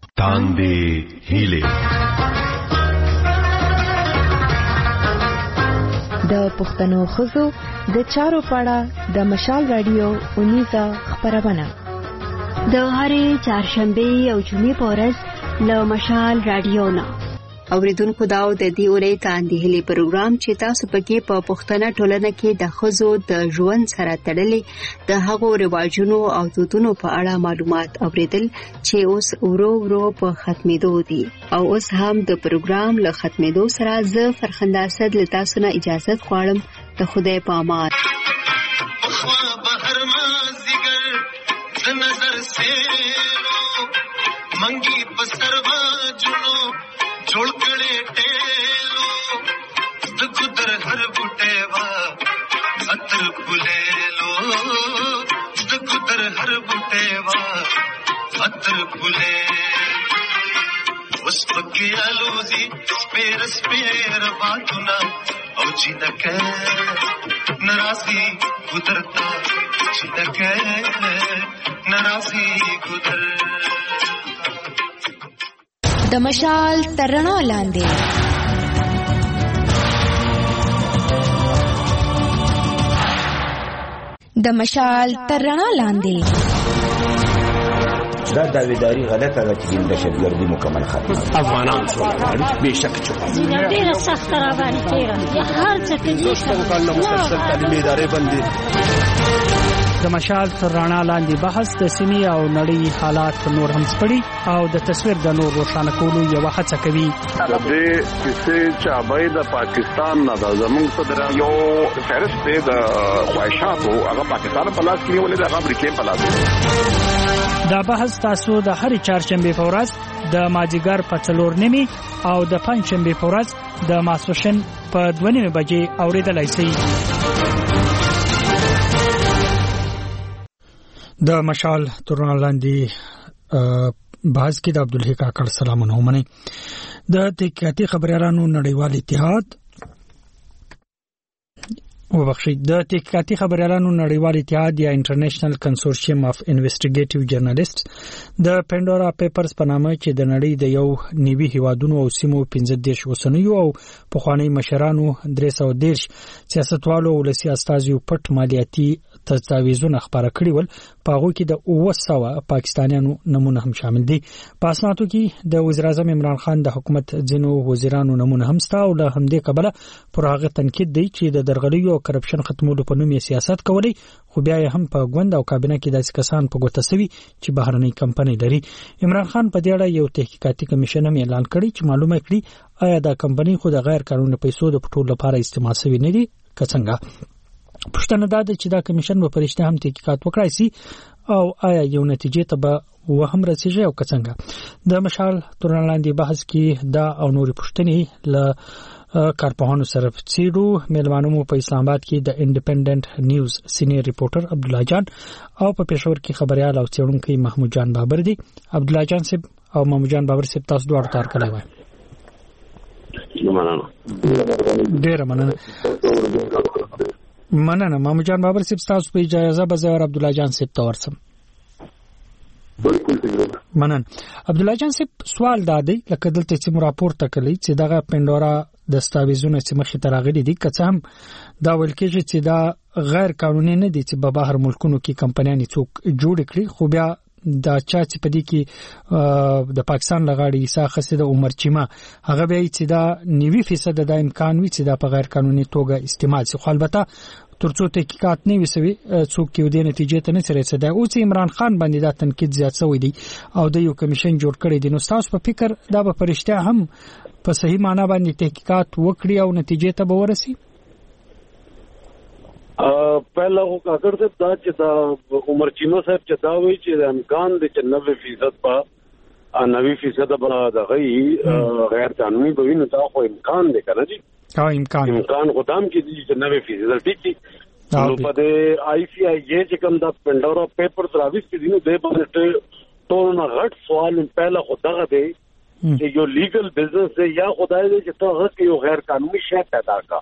تاندې هیلې د پښتنو ښځو د چارو په اړه د مشال راډیو اونیزه خپرونه د هرې چهارشنبې او جمعې په ورځ له مشال راډیو نه اوریدونکو دا د دې اورې تاندې هلي پروګرام چې تاسو پکې په پښتنه ټولنه کې د ښځو د ژوند سره تړلې د هغو رواجونو او دودونو په اړه معلومات اوریدل چې اوس ورو ورو په ختمېدو دي او اوس هم د پروګرام له ختمېدو سره زه فرخنده اسد له تاسو نه اجازه غواړم د خدای په امان منگی بسر باجنو جوڑ کڑے ٹیلو د خدر ہر بوٹے وا اتر تر پوله اوس پکې الوزي سپیر سپیر باتونه او چې دکه ناراضي ګذرتا چې دکه ناراضي ګذر د مشال ترڼا لاندې د مشال ترڼا لاندې دا داویداری غلطه ده چې د شتګردي مکمل ختم افغانان څومره بهشکه چې ډیره سخت راوړي تیرا هر څه کې دوستو کله مسلسل تعلیمي ادارې باندې د مشال تر رڼا لاندې بحث د سیمې او نړۍ حالات نور هم سپړي او د تصویر د نور روښانه کولو یو هڅه کوي. د دې کیسې چابې د پاکستان نه د زموږ صدر یو فهرست دی د خواهشاتو هغه پاکستان په لاس کې ولې د امریکا په لاس. دا بحث تاسو د هر چهارشنبه په ورځ د مازیګر په څلور نیمه او د پنځشنبه په ورځ د ماسوشن په دوه نیمه بجې اوریدلای شئ. د مشال ترڼا لاندې بحث کې د عبدالحق کاکړ سلامونه ومني. د تحقیقاتي خبريالانو نړیوال اتحاد وبخښي د تحقیقاتي خبريالانو نړیوال اتحاد یا انټرنیشنل کنسورشیم اف انویسټیګیټیو جرنالیست د پینډورا پیپرز په نامه چې د نړۍ د یو نیوي هیوادونو او سیمو پنځه دیش وسنیو او پخوانی مشرانو درې سوه دیش سیاستوالو او ولسي استازیو پټ مالیاتي تجاویزونه خبره کړي ول. په هغه کې د اوه سوه پاکستانیانو نمونه هم شامل دي. په اسنادو کې د وزیر اعظم عمران خان د حکومت ځینو وزیرانو نمونه هم ستا او له همدې کبله پر هغه تنقید دی چې د درغلیو او کرپشن ختمولو په نوم یې سیاست کوي، خو بیا هم په غوند او کابینه کې داسې کسان په ګوته سوي چې بهرنۍ کمپنۍ لري. عمران خان په دې اړه یو تحقیقاتي کمیشن هم اعلان کړی چې معلومه کړي آیا دا کمپنۍ خو د غیر قانوني پیسو د پټولو لپاره استعمال شوی نه دي که څنګه. پښتنه دا ده چې دا کمیشن به پرشته هم تحقیقات وکړي سي او آیا یو نتیجې ته به وهم رسیږي او که څنګه. د مشال ترڼا لاندې بحث کې دا او نورې پوښتنې له کارپوهانو سره څېړو. میلمانو مو په اسلام آباد کې د انډیپندنت نیوز سینیئر ریپورټر عبد الله جان او په پېښور کې خبريال او څېړونکی محمود جان بابر دي. عبد الله جان صاحب او محمود جان بابر صاحب تاسو دوه تار کړی وای. مننه ډېر مننه مننه محمود جان بابر صاحب تاسو په اجازه به زه عبد الله جان صاحب ته ورسم. مننه عبد الله جان صاحب سوال دادی لکه دلته چې راپورته کړی چې دغه پینډورا دستاویزونه چې مخې ته راغلي دي که څه هم دا ویل کېږي چې دا غیر قانوني نه دي چې په بهر ملکونو کې کمپنیانې څوک جوړ کړي، خو بیا دا چا چې په دې کې د پاکستان لغاړي عیسی خسي د عمر چیما هغه به چې دا نوي فیصد د امکان وي چې دا په غیر قانوني توګه استعمال شي. خو البته ترڅو تحقیقات نه وسوي څوک کې ودې نتیجې ته نه رسیدي. او چې عمران خان باندې دا تنقید زیات شوی دی او د یو کمیشن جوړ کړی دی، نو تاسو په فکر دا به پرشته هم په صحیح معنی باندې تحقیقات وکړي او نتیجې ته به ورسي؟ پہلا وہ اگر سے دا چې دا عمر چیما صاحب چې دا وی چې امکان دي چې نوے فیصد په نوے فیصد په دغه غیر قانوني به نه دا خو امکان دی کنه جی. ها امکان امکان خدام کې دي چې نوے فیصد ټیک دي. نو په دې آی سی آی یہ چې کوم دا پینډورا پیپر تراویس کې دي نو د په ټول نه غټ سوال پہلا خدغه دی چې یو لیګل بزنس دی یا خدای دې چې ته هغه یو غیر قانوني شی پیدا کا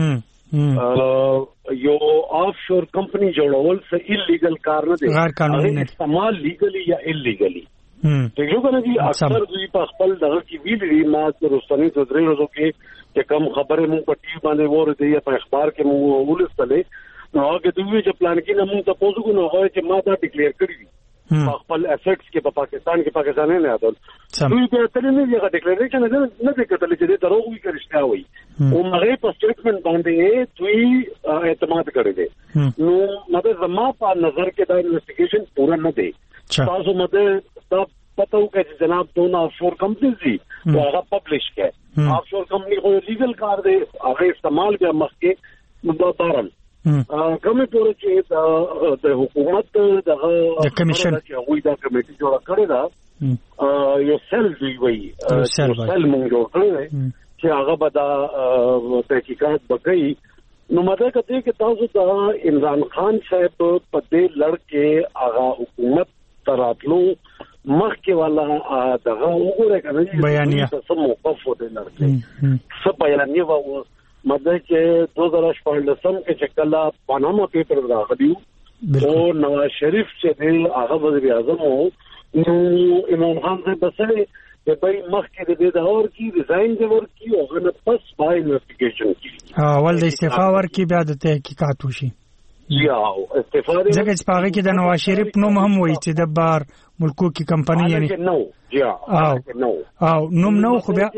یو آف شور کمپنی جوړول څه ایلیګل کار نه دی، غیر قانوني نه استعمال لیګلی یا ایلیګلی. ته یو کنه جی اکثر دوی په خپل دغه کې ویلي ما رستنی د درې ورځې کې چې کم خبره مونږ په ټي وي باندې ورته یا په اخبار کې مونږ ولستلې نو هغه دوی چې پلان کې نه مونږ تاسو کو نو هغه چې ما دا ډیکلیئر کړی دي په خپل اسټس کې په پاکستان کې پاکستان نه یادول دوی په تل نه یو ډیکلیریشن نه نه کړل چې دا دروغ وی کړشته وي او هغه په سټیټمنټ باندې دوی اعتماد کړی دي. نو مطلب زما په نظر کې دا انویسټیګیشن پورا نه دی. تاسو مده دا پته وکړئ چې جناب دونه آف شور کمپنیز دي هغه پبلش کړي. آف شور کمپنی خو لیګل کار دی، هغه استعمال بیا مخکې مبارن کومه پورې چې د حکومت دغه کمیشن چې هغه دا کمیټي جوړ کړی دا یو سیل دی وی سیل مونږ جوړ کړی چې هغه به دا تحقیقات وکړي. نو مده کته کې تاسو دا عمران خان صاحب په دې لړ کې هغه حکومت تراتلو مخکې والا دغه وګوره کنه بیانیه څه موقف و دی لري څه بیانیه و مده چې دو هزار شپږلسم کې چې کله پاناما پیپر راغلی او نواز شریف چې دی هغه وزیر اعظم وو نو امام خان صاحب بسره چې په مخکې د دې اور کې ډیزاین دی ورکی او غنه پس بای انویسټیګیشن کی اول د استعفا ورکی بیا د تحقیقات وشي یا استعفا ځکه چې پاره کې د نواز شریف نوم هم وایي چې د بار ملکو کې کمپنی یعنی نو یا نو او نوم نو خو بیا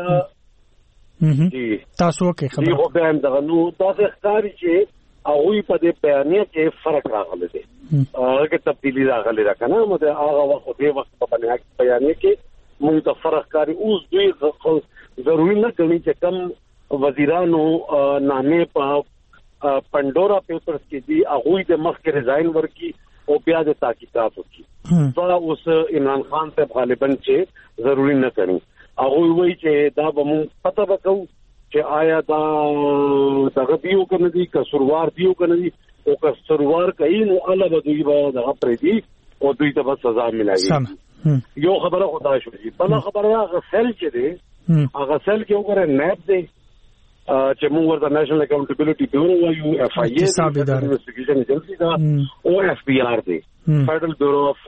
تاسو کې خبره دی خو به دغه نو تاسو ښکاری چې هغه په دې بیانیه کې فرق راغلی دی هغه تبدیلی راغلی دا کنه مو د هغه وخت په وخت په بیانیه کې موږ ته فرق کاری اوس دوی ضروري نه کوي چې کم وزیرانو نامې په پندورا پیپرز کې دی هغه د مخ کې ریزاین ورکی او بیا د تحقیقات وکړي دا اوس عمران خان ته غالبا چې ضروري نه کوي هغه وایي چې دا به مونږ پته وکړو چې آیا دا دغه دیو کنه دي کسروار دیو کنه دي او کسروار کوي نو الله به دوی به دغه پرې دي او دوی ته به سزا ملایي یو خبره خدا شو دي بل خبره هغه سیل چې دی هغه سیل کې وګوره نیب دی چې موږ ورته نېشنل اکاونټیبিলিټي بیورو وایو اف آی اے انویسټیګیشن ایجنسی دا او اف بی آر دی فیډرل بیورو اف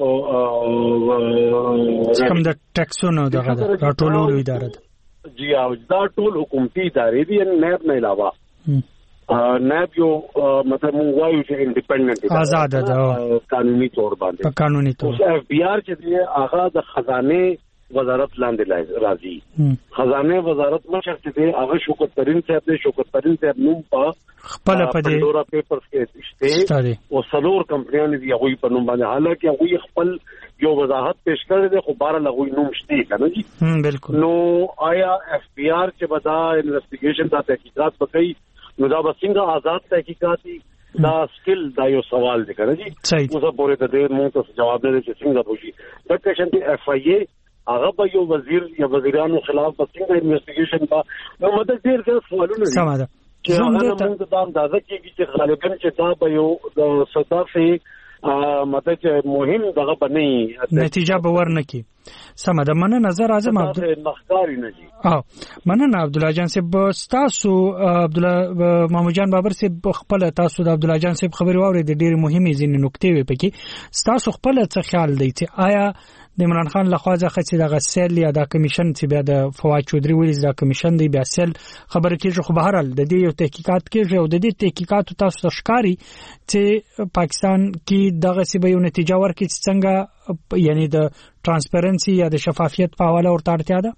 کوم د ټیکسونو دغه راټولولو اداره ده جی او دا ټول حکومتي ادارې دي نیب نه علاوه نیب یو مطلب موږ وایو چې انډیپندنت آزاد ده قانوني تور باندې په قانوني تور اف بی آر چې دی هغه د خزانه وزارت لاندې راځي خزانه وزارت مشر چې دی هغه شوکت ترين صاحب دی شوکت ترين صاحب نوم په خپل په دې دورا پیپرز کې شته او سلور کمپنیانو دی هغه په نوم باندې حالکه هغه خپل یو وضاحت پیش کړی دی خو بار لغوي نوم شته کنه جی بالکل نو آیا اف بی آر چې بدا انویسټیګیشن دا تحقیقات وکړي نو دا بسنګه آزاد تحقیقاتي دا سکل دا یو سوال دی کنه جی اوسه پورې ته دې مو ته جواب نه چې څنګه وشي دا کشن دی اف آی اے هغه به یو وزیر یا وزیرانو خلاف بسنګه انویسټیګیشن با نو مدد ډیر ډیر سوالونه دي سم ده زموږ ته دا اندازه کېږي چې غالبا چې دا به یو د صدافه مته چې مهم دغه بنئ نتیجه به ورنکي سم ده من نظر اعظم عبد مختاری نه جی اه مننه عبد الله جان صاحب تاسو عبد الله محمود جان بابر صاحب خپل تاسو د عبد الله جان صاحب خبري واوري د ډېر مهمه ځینې نکتې وي پکې تاسو خپل څه خیال دی چې آیا د عمران خان لخوا ځکه چې د غسل یا د کمیشن چې بیا د فواد چودري ویل د کمیشن دی بیا سل خبره کېږي خو بهرال د دې یو تحقیقات کېږي او د دې تحقیقات تاسو تشکاری چې پاکستان کې دغه سی به یو نتیجه ورکړي څنګه یعنی د ترانسپیرنسي یا د شفافیت په حواله ورته اړتیا ده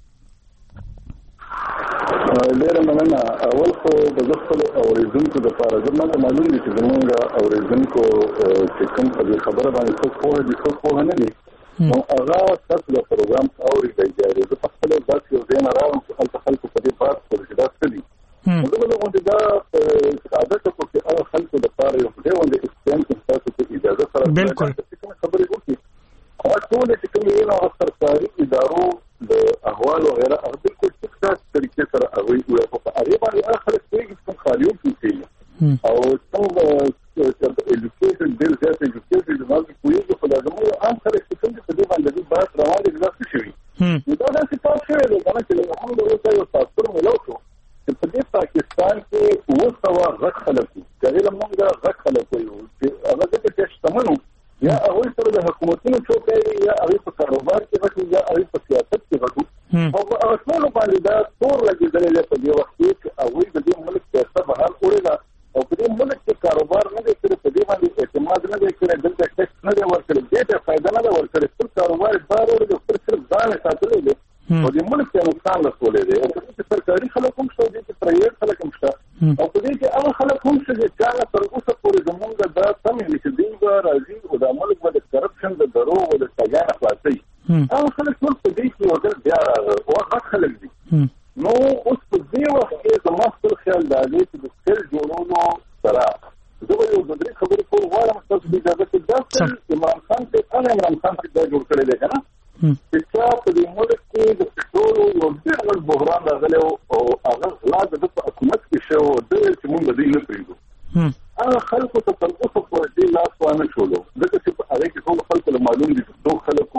ډېر مننه اول خو د خپل اوریدونکو لپاره زما ته معلوم دي چې زموږ اوریدونکو چې کوم خبره باندې څه پوهه دي څه پوهه نه دي نو هغه تاسو د پروګرام اوري دی جاري د خپل ځات یو ځای نه راوړم چې خلک خلکو په دې بحث کوي دا څه دي نو دغه غونډه دا عادت کو چې هغه خلکو لپاره یو ډېر وند استعمال تاسو ته اجازه سره بالکل خبرې وکړي او ټول چې کوم یو نو سرکاري ادارو د احوال او غیره بالکل څه طریقې سره هغه یو په اړه باندې خلک کوي چې خالیو کوي او څنګه education bill that education is not کوي چې په دغه عام خلک چې څنګه په دې باندې بحث روان دي دا څه شي دا د څه شوی دی کنه چې موږ د یو تاسو ملوکو چې په دې پاکستان کې وسوا غټ خلک دي چې موږ غټ خلک یو چې هغه د تشتمنو یا هغه سره د حکومتونو چوکۍ یا هغه په کاروبار کې غټي یا هغه په سیاست کې غټي او هغه ټول باندې دا ټول لګیدل په دې وخت کې هغه د دې ملک پیسې بهر وړي او په دې ملک کې کاروبار نه دی کړی په دې باندې اعتماد نه دی کړی دلته ټیکس نه دی ورکړی دې ته فائدہ نه دی ورکړی ټول کاروبار بار ورته پر صرف ځان ساتلی دی او دې ملک ته نقصان رسولې دی او چې سرکاري خلک هم شو دي چې پرایویټ خلک هم شته او په دې کې هغه خلک هم چې ځان تر اوسه پورې زمونږ دا سمې چې دی راځي او د ملک باندې کرپشن د درو او د تجارت خلاصي هغه خلک ټول په دې کې ورته بیا وخت خلک دي نو اوس په دې وخت کې زموږ خپل خیال دی چې د سل جوړونو سره زه یو د دې خبرې کول غواړم تاسو دې دا چې دا عمران خان ته انا عمران خان ته دا جوړ کړی دی کنه چې په دې ملک کې د ټول یو ډېر غټ بحران راغلی او هغه لا د حکومت کې شو د چې موږ دې نه پریږدو هغه خلکو ته تر اوسه پورې دې لاس وانه شولو ځکه چې په هغه کې ټول خلکو له معلوم دي چې ټول خلکو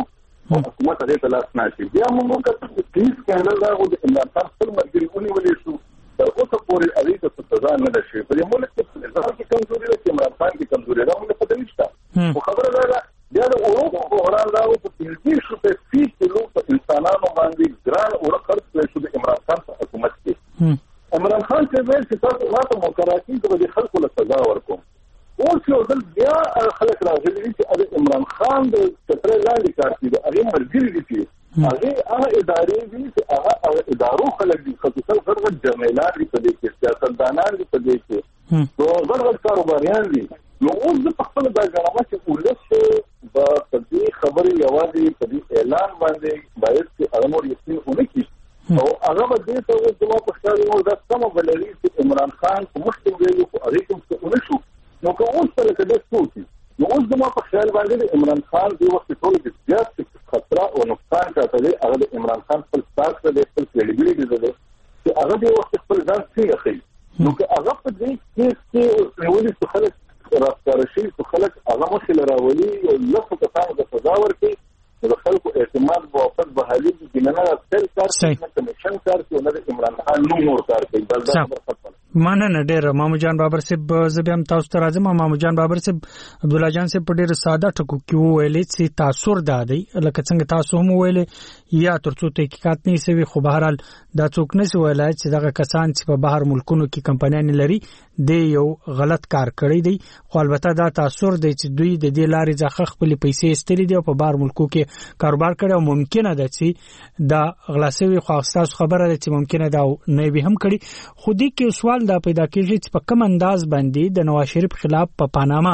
حکومت دې ته لاس نه شي. بیا موږ کته پولیس سکندل دا د عمران خان خپل مرګري ولې شو تر اوسه پورې اړې ته سزا نه ده شوې. په دې ملک کې نظام کې کمزوري ده چې عمران خان کې کمزوري ده موږ پته نشته. خو خبره ده بیا د اوروپا بحران دا په پنځه شو په فی کیلو په انسانانو باندې ګران اور خرڅ کړی شو د عمران خان په حکومت کې. عمران خان چې ویل چې تاسو ماته مقرراتی د خلکو له سزا ورکوم. اوس یو ځل بیا خلک راغلي چې د عمران خان د چتر لاندې کار کوي هغه مرګري دي چې هغه هغه ادارې دي چې هغه ادارو خلک دي خصوصا غړغړ جرنیلان دي په دې کې سیاستدانان دي په دې کې نو غړغړ کاروباریان دي. نو اوس د خپل د ګرامه چې ولس په دې خبرې یوازې په دې اعلان باندې باید چې هغه نور یقین ونکړي او هغه به دې ته اوس زما په خیال نور دا سمه بلري چې عمران خان په مخکې ویلو خو هغې کوم څه ونه شو نو که اوس سره که دې څوک نو اوس زما په خیال باندې د عمران خان دې وخت ټولو کې زیات خطره او نقصان چاته دی هغه د عمران خان خپل ساک ته دی خپل کریډیبیلټي دی چې هغه دې وخت خپل ځان څنګه ښیي. نو که هغه په دې کیس کې ولې خلک راستاره شي چې خلک هغه مخې له راولي او لسو کسانو ته سزا ورکړي د خلکو اعتماد به واپس بحالي کړي نه نه تل کار کوي نه کمیشن کار کوي نه د عمران خان نوم نور کار کوي. دا خبره مننه ډېر مامو جان بابر صاحب. زه بیا هم تاسو ته راځم. مامو جان بابر صاحب عبدالله جان صاحب په ډېر ساده ټکو کې وویلې چې تاثر دا دی لکه څنګه تاسو هم وویلې یا تر څو تحقیقات نه شوي خو بهرحال دا څوک نه شي ویلای چې دغه کسان چې په بهر ملکونو کې کمپنیانې لري د یو غلط کار کړی دی. خو البته دا تاثر دی چې دوی د دې لارې ځخه خپل پیسې استلې دي او په بهر ملکو کې کاروبار کړي او ممکنه ده چې دا غلاسوي خو تاسو خبره ده چې ممکنه دا نه به هم کړي. خو دې کې سوال دا پیدا کیږي چې په کوم انداز باندې د نواز شریف خلاف په پاناما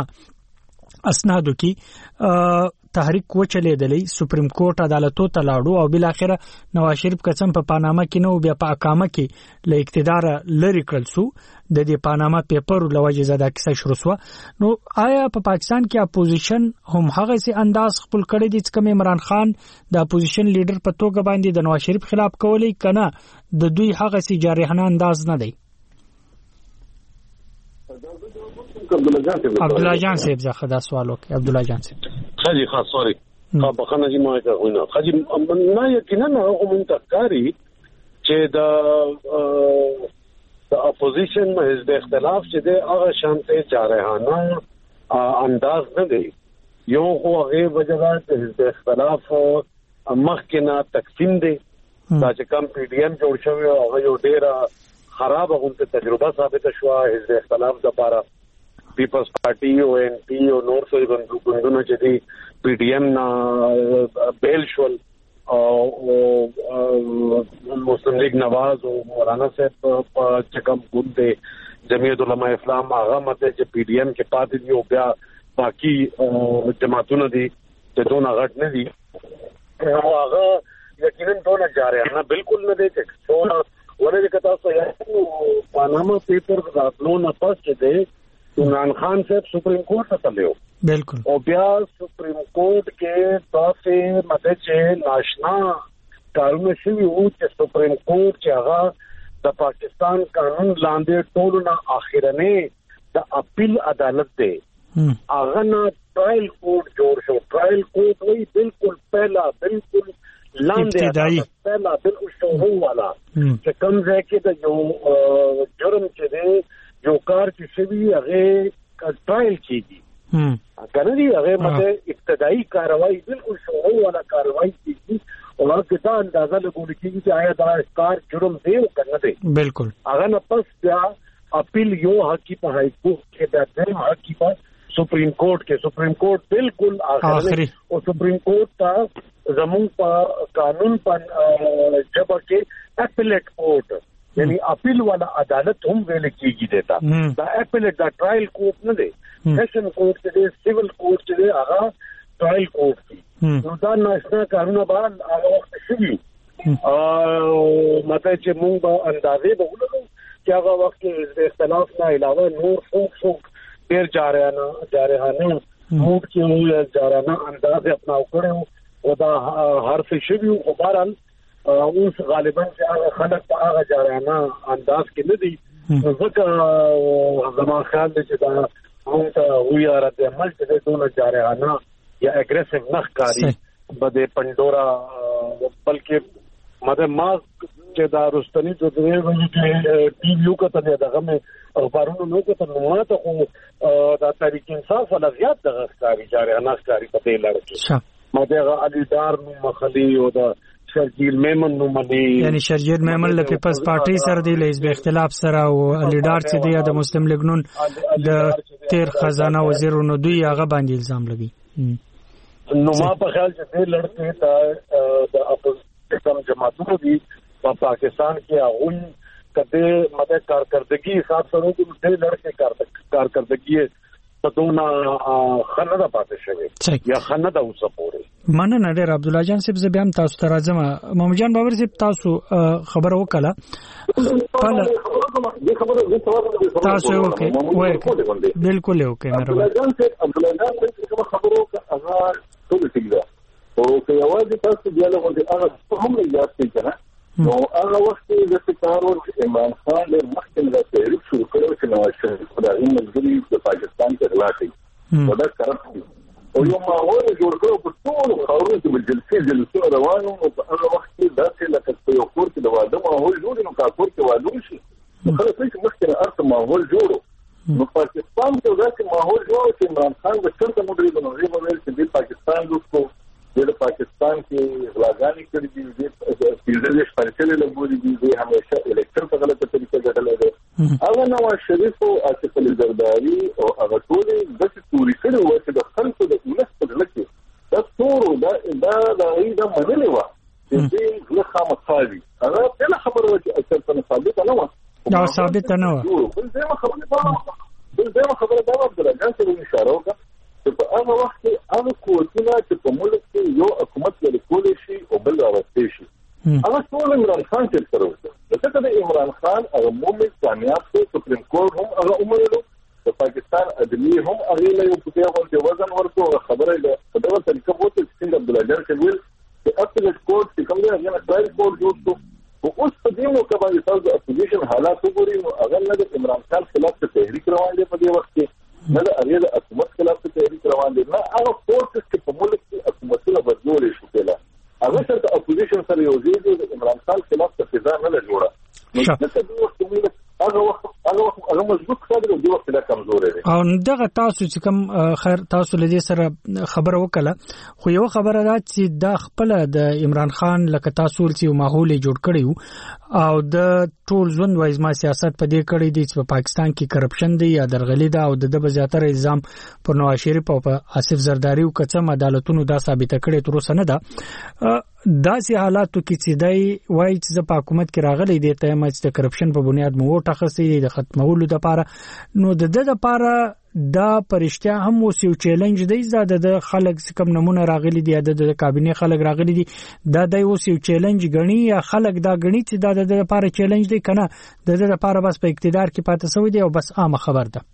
اسنادو کې تحریک وچلېدلې سپریم کورټ عدالتو ته لاړو او بل اخره نواز شریف قسم په پاناما کې نو بیا په اقامه کې له اقتدار لری کړل سو د دې پاناما پیپر لوجه زده کیسه شروع شو. نو آیا په پا پاکستان کې اپوزیشن هم هغه سي انداز خپل کړی دي چې کوم عمران خان د اپوزیشن لیډر په توګه باندې د نواز شریف خلاف کولی کنه د دوی هغه سي جارحانه انداز نه دی؟ عبدالله جان صاحب زخه دا سوال وکړي. عبدالله جان صاحب خاجي خاص سوري خا بخنه چې ما ته وینا خاجي نه یقینا هغه منتقاري چې د د اپوزیشن حزب اختلاف چې د هغه شانته جارحانه انداز نه دی. یو خو هغه وجه د حزب اختلاف مخکنه تقسیم دی دا چې کم پی ډی ایم جوړ شوی هغه یو ډیره خراب غونډه تجربه ثابت شوه. حزب اختلاف د لپاره پیپلز پارټي او ان پی او نور څه ګوندونه چې دي پی ډی ایم نه بیل شول او مسلم لیگ نواز او مولانا صاحب په چکم ګوند جمعیت علماء اسلام هغه مته چې پی ډی ایم کې پاتې دي او بیا باقی جماعتونه دي چې دونه غټ نه دي هغه یقینا دونه جارحانه بالکل نه دي چې څونه ولې کتا سو یا پاناما پیپر غاټلو نه پاس چې دی عمران خان صاحب سپریم کورٹ ته تلو بالکل او بیا سپریم کورٹ کې تاسو مته چې ناشنا کارونه شوی وو چې سپریم کورٹ چې هغه د پاکستان قانون لاندې ټولو نه اخیرنه د اپیل عدالت دی هغه نه ټرایل کورٹ جوړ شو. ټرایل کورٹ وی بالکل پہلا بالکل لاندې پہلا بالکل شروع والا چې کوم ځای کې د یو جرم چې دی یو کار چې شوی هغه ټرایل کیږي کنه دی هغه مته ابتدایي کاروایی بالکل شروع والا کاروایی کیږي او هغه دا اندازه لګول کیږي چې آیا دا کار جرم دی کنه دی. بالکل هغه نه پس بیا اپیل یو حقی په هائی کورټ کې د دې حقی په سپریم کورٹ کې سپریم کورٹ بالکل آخري او سپریم کورٹ تا زمون په قانون په جبه کې اپیلیټ کورٹ یعنی اپیل والا عدالت هم ویل کیږي دیتا دا اپیلیټ دا ټرایل کورٹ نه دی سیشن کورٹ چې سیول کورٹ چې هغه ټرایل کورٹ دی. نو دا ناشنا کارونه باندې هغه وخت شوی او مته چې مونږ به اندازې به ولګو چې هغه وخت کې اختلاف نه علاوه نور څوک څوک ډیر جارحانه جارحانه موږ چې جارحانه اندازې اپناو کړو او دا هر څه شوی او بهرحال اوس غالبا چې هغه خلک په هغه جارحانه انداز کې نه دي نو ځکه زما خیال دی چې دا موږ ته وی رد عمل چې دونه جارحانه یا اګریسیو نه ښکاري بده پندورا بلکې مده ما چې دا رستنی د دې وایي چې ټي وی کو ته دغه مې اخبارونو نو کو ته نو ماته خو دا تحریک انصاف ولا زیات دغه ښکاری جاري انا ښکاری په دې لړ کې مده علي دار نو مخلي او دا شرجیل میمن نو منی یعنی شرجیل میمن له پیپلز پارټي سره دی له حزب اختلاف سره او علي دار چې دی د مسلم لیگ نون د تیر خزانه وزیر نو دوی هغه باندې الزام لګي نو ما په خیال چې دې لړ کې دا د اپوزیشن جماعتونو دی په پاکستان کې هغه کده مده کارکردګي حساب سره د دې لړ کې کارکردګي په دونه خنده پاتې شوی یا خنده اوسه پورې مننه ډېر عبد الله جان صاحب زبیام تاسو ته راځم محمد جان بابر صاحب تاسو خبر وکړه تاسو وکي وای بالکل وکي مهرباني عبد الله جان صاحب خبر وکړه هغه ټول ټیک ده او که یوازې تاسو بیا له دې هغه هم نه یاد کړئ نو هغه وخت د ستارو عمران خان له مخکې د تحریک شروع کړو چې نو چې خدای ملګری د پاکستان ته غلاټي او دا کرپټ او یو ماحول جوړ کړو په ټول خاورو کې جلسې جلسې روانو او په هغه وخت کې داسې لکه په یو کور کې د واده ماحول جوړ نو کاکور کې واده شي نو خلک چې مخکې ارته ماحول جوړو نو پاکستان کې داسې ماحول جوړ چې عمران خان د څنګه مدري د نوې مویل چې د پاکستان دوستو د پاکستان کې غلاګانی کړې دي د پیژلې شپږلې لګولې دي د همیشه الیکشن په غلطه طریقه ګټلې ده هغه نواز شریف او آصف علي زرداری او هغه ټول د ستوري کړي وو چې د خلکو د ولس په لکه دا ټول دا دا د ایده منلې و چې دې له خامخالي هغه په خبره و چې اکثر په ثابت نه و دا ثابت نه و بل ځای خبره دا بل ځای خبره دا عبد الله جان څه اشاره وکړه چې په هغه وخت کې هغه کوټونه چې په ملک کې یو حکومت لري کولی شي او بل راوستي شي هغه ټول عمران خان چې سره وکړه ځکه د عمران خان هغه مومن کامیاب شو سپریم کورټ هم هغه عمرلو د پاکستان عدلیه هم هغه له یو په یو وزن ورکو خبره ده په دغه طریقه وته چې عبد الله جان ویل چې اپلیټ کورټ چې کوم دی هغه ټرایل کورټ جوړ شو او اوس په دې نو کبا د اپوزیشن حالات وګوري نو هغه نه د عمران خان خلاف تحریک روان دی په دې وخت کې نه د اړیه د حکومت خلاف تحریک روان دي نه هغه فورسز چې په ملک کې حکومتونه بدلول شي کله هغه چې اپوزیشن سره یو ځای د عمران خان خلاف فضا نه جوړه نو څه د وخت موږ هغه وخت هغه وخت هغه مضبوط کړو او د وخت لا کمزور دي او دغه تاسو چې کوم خیر تاسو لدی سره خبر وکړه خو یو خبره ده چې د خپل د عمران خان لکه تاسو چې ماحول جوړ کړیو او د ټول ژوند وایز ما سیاست په دې کړی دی چې په پاکستان کې کرپشن دی یا درغلي ده او د بزیاتره الزام پر نواز شریف او په آصف زرداری او کڅم عدالتونو دا ثابت کړي تر اوسه نه ده داسې حالاتو کې چې دای وایي چې په حکومت کې راغلي دي ته مچ د کرپشن په بنیاد مو تخصصي د ختمولو لپاره نو د د لپاره دا پرشتیا هم اوس یو چیلنج دی زاده د خلک کم نمونه راغلي دي د کابینه خلک راغلي دي دا د اوس یو چیلنج غني یا خلک دا غني چې دا د لپاره چیلنج دی کنه د د لپاره بس په اقتدار کې پاتې سوی دی او بس عام خبر ده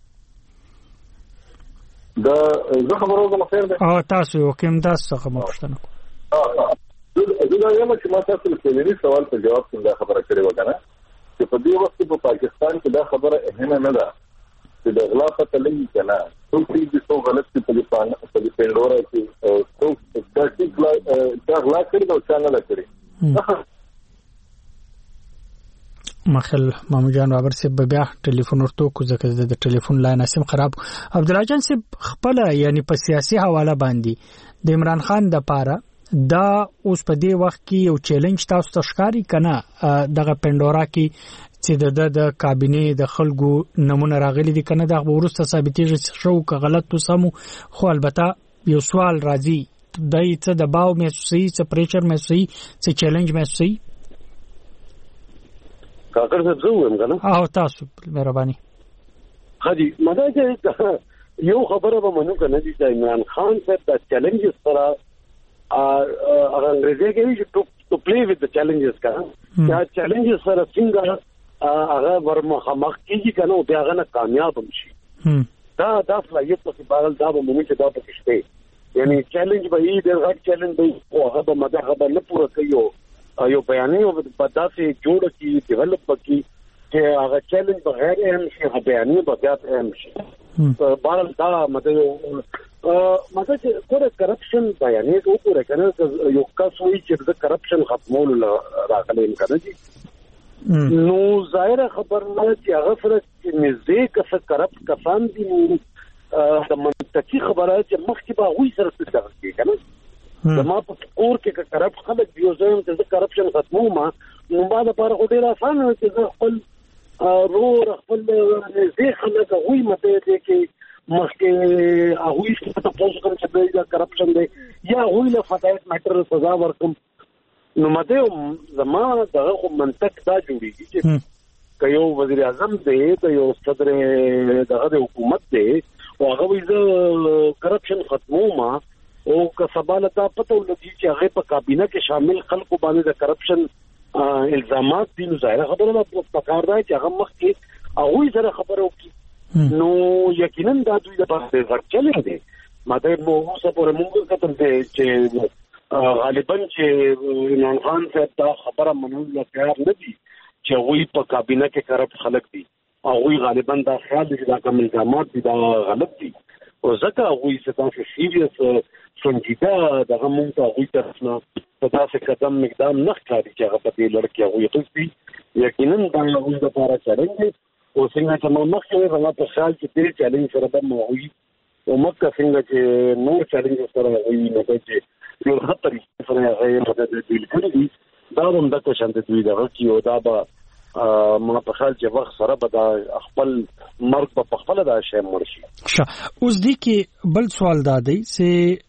دا زه خبرو کوم خیر ده او تاسو کوم تاسو کوم پښتنه دا یو چې ما تاسو له فلسفي سوال په جواب کې دا خبره کړې و کنه چې په دې وخت په پاکستان کې دا خبره اهمه نه ده چې د غلا په تللی کنه څو دې څو غلط په پاکستان په پندورا کې څو د دې دا غلا کړی دا څنګه نه کړی مخل محمد جان بابر صاحب بیا ټلیفون ورته کو ځکه د ټلیفون لاین سم خراب عبد الله جان صاحب خپل یعنی په سیاسي حواله باندې د عمران خان د پاره دا اوس په دې وخت کې یو چیلنج تاسو ته ښکاری کنه دغه پندورا کې چې د د کابینه د خلکو نمونه راغلي دي کنه د ورسته ثابتېږي شو که غلط تو سمو خو البته یو سوال راځي دای څه د باو محسوسي څه پریشر محسوسي څه چیلنج محسوسي کاکر صاحب زه وایم کنه او تاسو مهرباني خدي مده یو خبره به منو کنه چې عمران خان صاحب د چیلنج سره هغه انګریزي کې چې to play with the challenges کنه دا challenges سره څنګه هغه ورمخ کیږي کنه او هغه نه کامیاب شي دا دا فلایت په بارل دا به موږ چې دا پکې شته یعنی چیلنج به یې د غټ چیلنج به او هغه به مده هغه نه پوره کوي یو بیانې او په داسې جوړ کی ډیولپ کی چې هغه چیلنج بغیر اهم شي هغه بیانې به بیا اهم شي په بارل دا مده مګر چې ګوره کرپشن بیانې وګوره کنه یو کس وایي چې د کرپشن ختمول راغلی امکان دي نو ظاهره خبر نه چې هغه سره چې نږدې کس کرپټ کسان دي د منطقي خبره چې مخکې به هغوی سره څه دغه کېږي که نه زما په کور کې که کرپټ خلک دي او زه یم چې زه کرپشن ختموم نو ما دپاره خو ډېر اسانه ده چې زه خپل رور خپل نږدې خلک هغوی مته دی کې مخکې هغوی څخه تپوس کوم چې دوی دا کرپشن دی یا هغوی له فدایت میټر سزا ورکړم نو مته زما دغه خو منطق دا جوړېږي چې که یو وزیر اعظم دی که یو صدر دغه د حکومت دی او هغه وایي زه کرپشن ختموم او که سبا له تا پته ولګي چې هغې په کابینه کې شامل خلکو باندې د کرپشن الزامات دي نو ظاهره خبره ده پکار ده چې هغه مخکې هغوی سره خبره وکړي نو یقینا دا دوی دپاره ډېر غټ چلنج دی ما ته اوسه پورې موږ کتل دی چې غالبا چې عمران خان صاحب دا خبره منلو له تیار نه دي چې هغوی په کابینه کې کرپټ خلک دي هغوی غالبا دا خیال دي چې دا کوم الزامات دي دا غلط دي او ځکه هغوی څه داسې سیریس سنجیده دغه مونږ ته هغوی طرف نه په داسې قدم اقدام نه ښکاري چې هغه په دې لړ کې هغوی اخیستي یقینا دا هغوی دپاره چلنج دی او څنګه چې ما مخکې ویل زما په خیال چې دې چلنج سره به م هغوی او مکه څنګه چې نور چلنج سره هغوی مطلب چې یو ښه طریقې سره هغه یې مطلب ډیل کړي دي دا به همدغه شان د دوی دغه کي او دا به ما په خیال چې وخت سره به دا خپل مرګ په خپل دا شی مړ شي ښه اوس دې کې بل سوال دا دی چې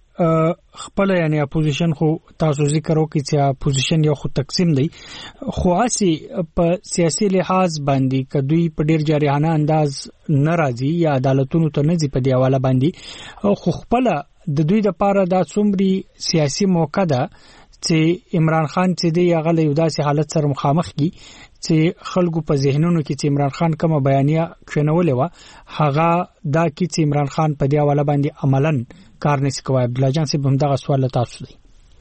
خپل یعنی اپوزیشن خو تاسو ذکر وکړي چې اپوزیشن یو خو تقسیم دی خو اسی په سیاسي لحاظ باندې کدوې په ډیر جارحانه انداز ناراضي یا عدالتونو ته نه ځي په دی حواله باندې خو خپل د دوی د پاره دا څومره سیاسي موقع ده چې عمران خان چې دی هغه له یو داسې حالت سره مخامخ کی چې خلکو په ذهنونو کې چې عمران خان کومه بیانیه کښنولې و هغه دا کې چې عمران خان په دی حواله باندې عملاً کار نشي کوي عبد الله جان صاحب هم دا سوال تاسو دی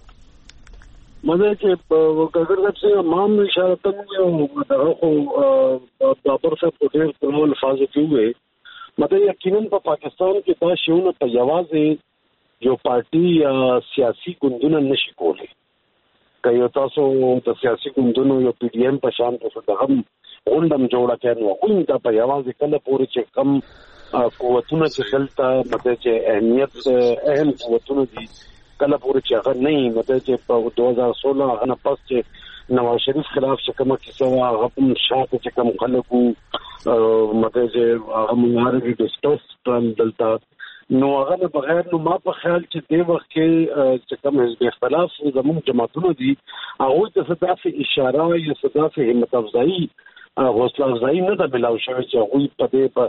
مده چې وګړه چې مام اشاره ته یو دغه خو بابر صاحب په ډېر په الفاظ کې وې مده یقینا په پاکستان کې دا شیونه په یوازې یو پارټي یا سیاسي ګوندونه نشي کولی که یو تاسو د سیاسي ګوندونو یو پی ډی ایم په شان په دغه غونډم جوړه کړو خو دا په یوازې کله پورې چې کم قوتونه چې دلته مته چې اهمیت اهم قوتونه دي کله پورې چې هغه نه مته چې په دوه هزار سولہ هغه نه پس چې نواز شریف خلاف چې کومه کیسه هغه په شاته چې کوم خلکو مته چې هغه مونږه ډیسکس پلان دلته نو هغه بغیر نو ما په خیال چې د وخت کې چې کوم حزب اختلاف زموږ جماعتونه دي هغه د صدافه اشاره یا صدافه همت افزایی حوصله افزایی نه ده ملاو شوی چې هغه په دې په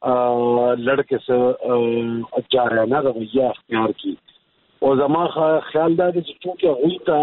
لړکه سره جارانه رویه اختیار کی او زما خیال دا چې چې هغه ته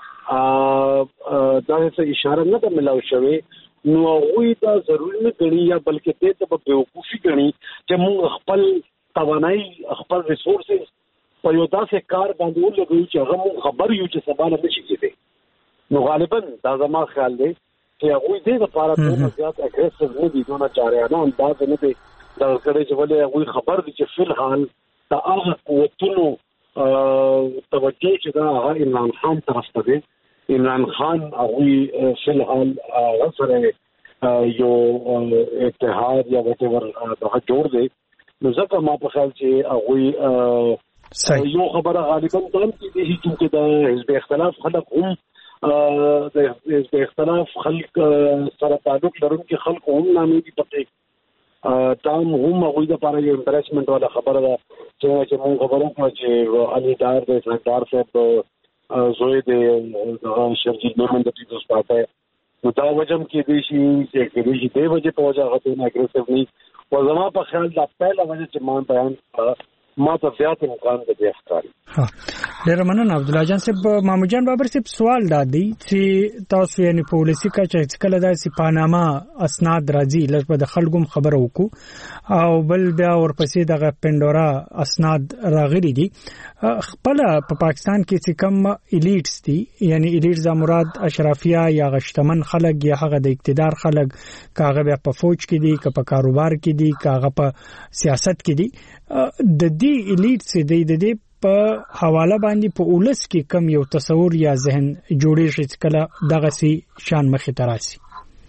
دا څه اشاره نه ده ملاو شوی نو هغه دا ضروري نه غني یا بلکې دې ته په بیوقوفي غني چې موږ خپل توانای خپل ریسورسز په یو داسې کار باندې ولګوي چې هغه مو خبر یو چې سبا نه شي کېدی نو غالبا دا زما خیال دی چې هغه دې لپاره ډېر زیات اګریسیو نه دي نو چارهانه انداز نه دي دا کړي چې ولې هغه خبر دي چې فلحال دا هغه قوتونو توجه چې دا عمران خان طرف ته دی عمران خان هغه فلحال غسره یو اتحاد یا whatever دا جوړ دی نو ځکه ما په خیال چې هغه یو خبره غالبا دام کې دي چې دا حزب اختلاف خلک هم د حزب اختلاف خلک سره تعلق لرونکي خلک هم نامې دي پټه تام هم هغه د لپاره یو امپریسمنت والا خبره ده چې موږ خبرو کوو چې علي دار د سردار صاحب زوی د شرجیل محمد د پیپلز پارټي نو دا وجم کې دي چې کې دي چې د وجه په وجه هغه نه اګریسیو نه و زما په خیال دا پهلا وجه چې ما بیان ما ته زیات امکان د ښکاری ها ډیر مننه عبد الله جان صاحب. محمود جان بابر صاحب سوال دادی چې تاسو یعنی پالیسی کا چې کله داسې پاناما اسناد راځي لږ د خلګم خبره وکړو او بل بیا ورپسې دغه پندورا اسناد راغلي دي خپل په پاکستان کې چې کم الیټس دي یعنی الیټس مراد اشرافیه یا غشتمن خلک یا هغه د اقتدار خلک کاغه بیا په فوج کې دي که په کاروبار کې دي کاغه په سیاست کې دي د دې الیټس د دې په حواله باندې په اولس کې کم یو تصور یا ذهن جوړې شي چې کله دغه سي شان مخې ته راسي.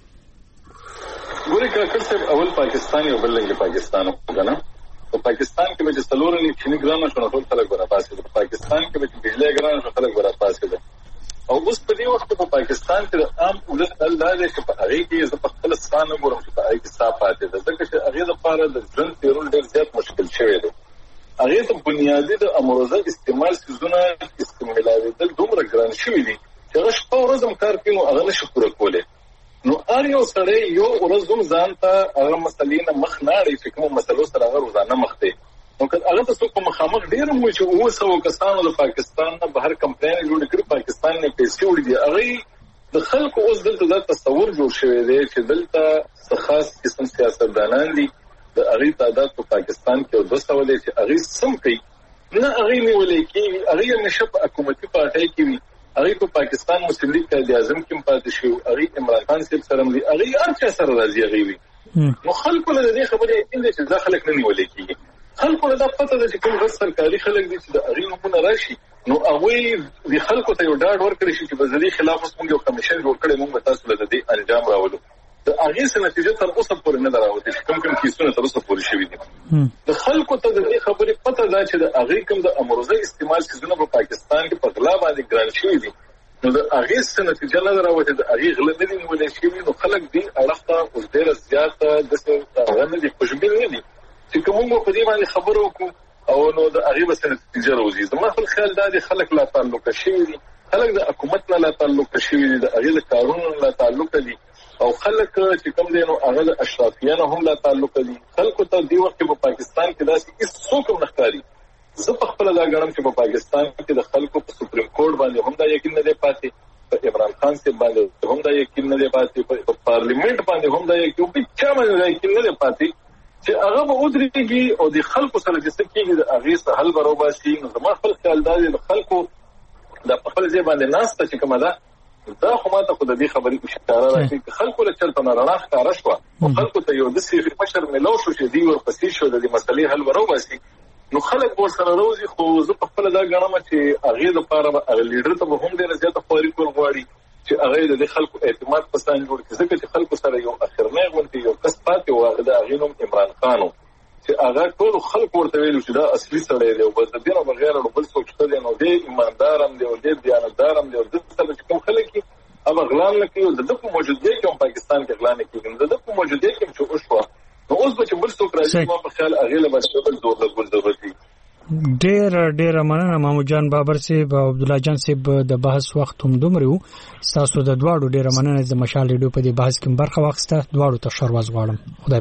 ګورې کاکړ صاحب اول پاکستان یو بل لنګ پاکستان وګڼه په پاکستان کې به څلور نه کینی ګرام شو ټول خلک ورا پاسې په پاکستان کې به بجلی ګرام شو خلک ورا پاسې او اوس په دې وخت په پاکستان کې عام اولس الله دې چې په هغه کې زه په خپل ستانه ګورم چې په هغه کې صاف پاتې ده ځکه چې هغه د پاره د ژوند تیرول ډېر زیات مشکل شوی دی. هغه ته بنیادی د امروزه استعمال سيزونه استعمالوي د دومره ګران شوی دي چې هغه شپه ورځ هم کار کوي نو هغه نشي پوره کولی. نو هر یو سړی یو ورځ هم ځان ته هغه مسلې نه مخ نه اړي چې کوم مسلو سره هغه روزانه مخ دی. نو که هغه تاسو کوم مخامخ ډیر مو چې اوس او کسانو د پاکستان نه بهر کمپاین جوړ کړی پاکستان نه پیسې وړي دي هغه د خلکو اوس دلته د تصور جوړ شوی دی چې دلته خاص قسم سیاستدانان دي د هغه تعداد په پاکستان کې او د سوالې چې هغه سم کوي نه هغه نیولې کې هغه نشه په حکومتي پارټي کې وي هغه په پاکستان مسلم لیگ قائد اعظم کې پاتې شو هغه عمران خان صاحب سره ملي هغه هر څه سره راځي هغه وي نو خلکو له دې خبرې یقین دي چې دا خلک نه نیولې کېږي. خلکو له دا پته ده چې کوم غیر سرکاري خلک دي چې د هغه نمونه راشي نو هغه د خلکو ته یو ډاډ ورکړي چې په ځدی خلاف اوس موږ یو کمیشن جوړ کړی موږ تاسو له دې انجام راوړو. د هغه څه نتیجه تر اوسه پورې نه دراوته چې کوم کوم کیسونه تر اوسه پورې شوي دي. د خلکو ته د دې خبرې پته ده چې د هغه کوم د امروزه استعمال کیسونه په پاکستان کې په غلا باندې ګران شوي دي نو د هغه څه نتیجه نه دراوته د هغه غلا نه دي نیولې شوي نو خلک دې اړخته اوس ډېر زیات د هغه نه دي خوشبین نه دي چې کوم په دې باندې خبرو وکړو او نو د هغه څه نتیجه راوځي. زما خپل خیال دا دي خلک لا تعلق شوي دي خلک د حکومت نه لا تعلق شوي دي د هغه قانون لا تعلق دي او خلک چې کوم دي نو هغه اشرافیانه هم لا تعلق دي. خلکو ته دی وخت په پاکستان کې داسې هیڅ څوک نه ښکاري. زه په خپل دا غواړم چې په پاکستان کې د خلکو په سپریم کورټ باندې هم دا یقین نه دی پاتې په عمران خان صاحب باندې هم دا یقین نه دی پاتې په پارلیمنت باندې هم دا یقین په چا باندې یقین نه دی پاتې چې هغه به ودرېږي او د خلکو سره چې څه کېږي د هغې څه حل به راوباسي. نو زما خپل خیال دا دی د خلکو د په خپل ځای باندې ناسته چې کومه ده دا خو ماته خو د دې خبرې اشاره راځي چې خلکو له چلته نه رڼا ښکاره شوه او خلکو ته یو داسې مشر ملو شو چې دوی ورپسې شو د دې مسلې حل وراوباسي نو خلک به ورسره راوځي. خو زه په خپله دا ګڼم چې هغې لپاره به هغه لیډر ته به هم ډېره زیاته خواري کول غواړي چې هغه د دې خلکو اعتماد په ځان جوړ کړي ځکه چې خلکو سره یو اخرنی غونډې یو کس پاتې و هغه د هغې نوم عمران خان و چې هغه ټولو خلکو ورته ویلو چې دا اصلي سړی دی او بس د دې نه بغیر نو بل څوک شته دی نو دی ایماندار هم دی او دی دیانتدار هم دی او دلته سره چې کوم خلک دي هغه غلا نه کوي د دې په موجودګۍ کې هم پاکستان کې غلا نه کېږي د دې په موجودګۍ کې چې وشوه نو اوس به چې بل څوک راځي ما په خیال هغې له به بل زور لګول ضرورت دی. ډېر ډېر مننه محمود جان بابر صاحب او عبد الله جان صاحب د بحث وخت هم دومره و تاسو د دواړو ډېر مننه د مشال ریډیو په دې بحث کې برخه واخیسته دواړو ته شرواز غواړم خدای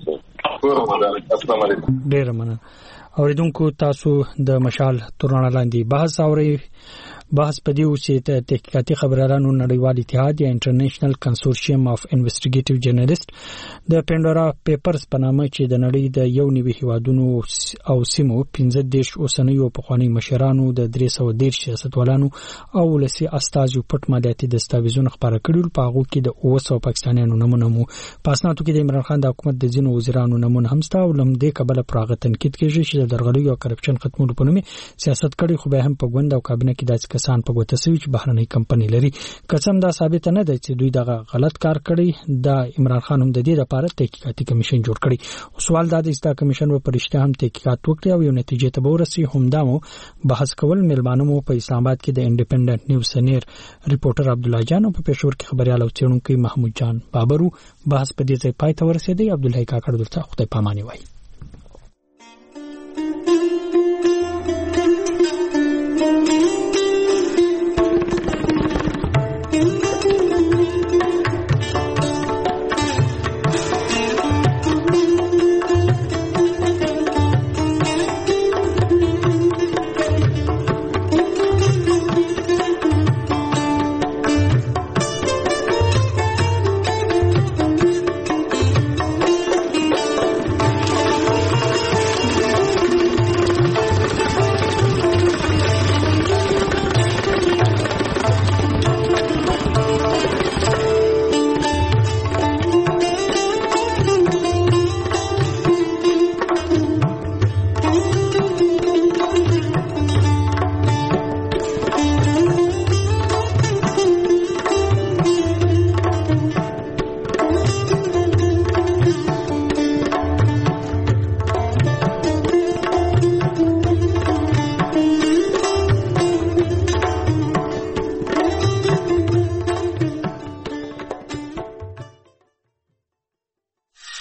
پامان. السلام علیکم. ډېر مننه اوریدونکو تاسو د مشال تورونه لاندې بحث اوري بحث په دې و چې د تحقیقاتي خبريالانو نړیوال اتحاد یا انټرنیشنل کنسورشیم اف انویسټیګیټیو جرنالیست د پندورا پیپرز په نامه چې د نړۍ د یو نیوي هیوادونو او سیمو پنځه دیش اوسنیو پخوانی مشرانو د درې سوه دېرش سیاستوالانو او ولسي استازو پټ مالیاتي دستاویزونه خپاره کړي په هغه کې د اوه سوه پاکستانیانو نمونه مو پاسناتو کې د عمران خان د حکومت د ځینو وزیرانو نمونه هم ستا او لمدې کبله پراغه تنقید کېږي چې د درغلیو او کرپشن ختمولو په نوم سیاست کړي خو به هم په ګوند او کابینه کې داسې کسان په ګوته سوي چې بهرنۍ کمپنۍ لري قسم دا ثابت نه ده چې دوی دغه غلط کار کړی د عمران خان هم د دې لپاره تحقیقاتي کمیشن جوړ کړي. سوال دا دی چې دا کمیشن په پرشته هم تحقیقات وکړي او یو نتیجې ته ورسي همدامو بحث کول ملمانو مو په اسلام آباد کې د انډیپندنت نیوز سنیر ریپورټر عبد الله جان او په پېښور کې خبريال او څېړونکو محمود جان بابرو بحث په دې ځای پای ته ورسېدی. عبد الله کاکړ دلته خدای پاماني وایي.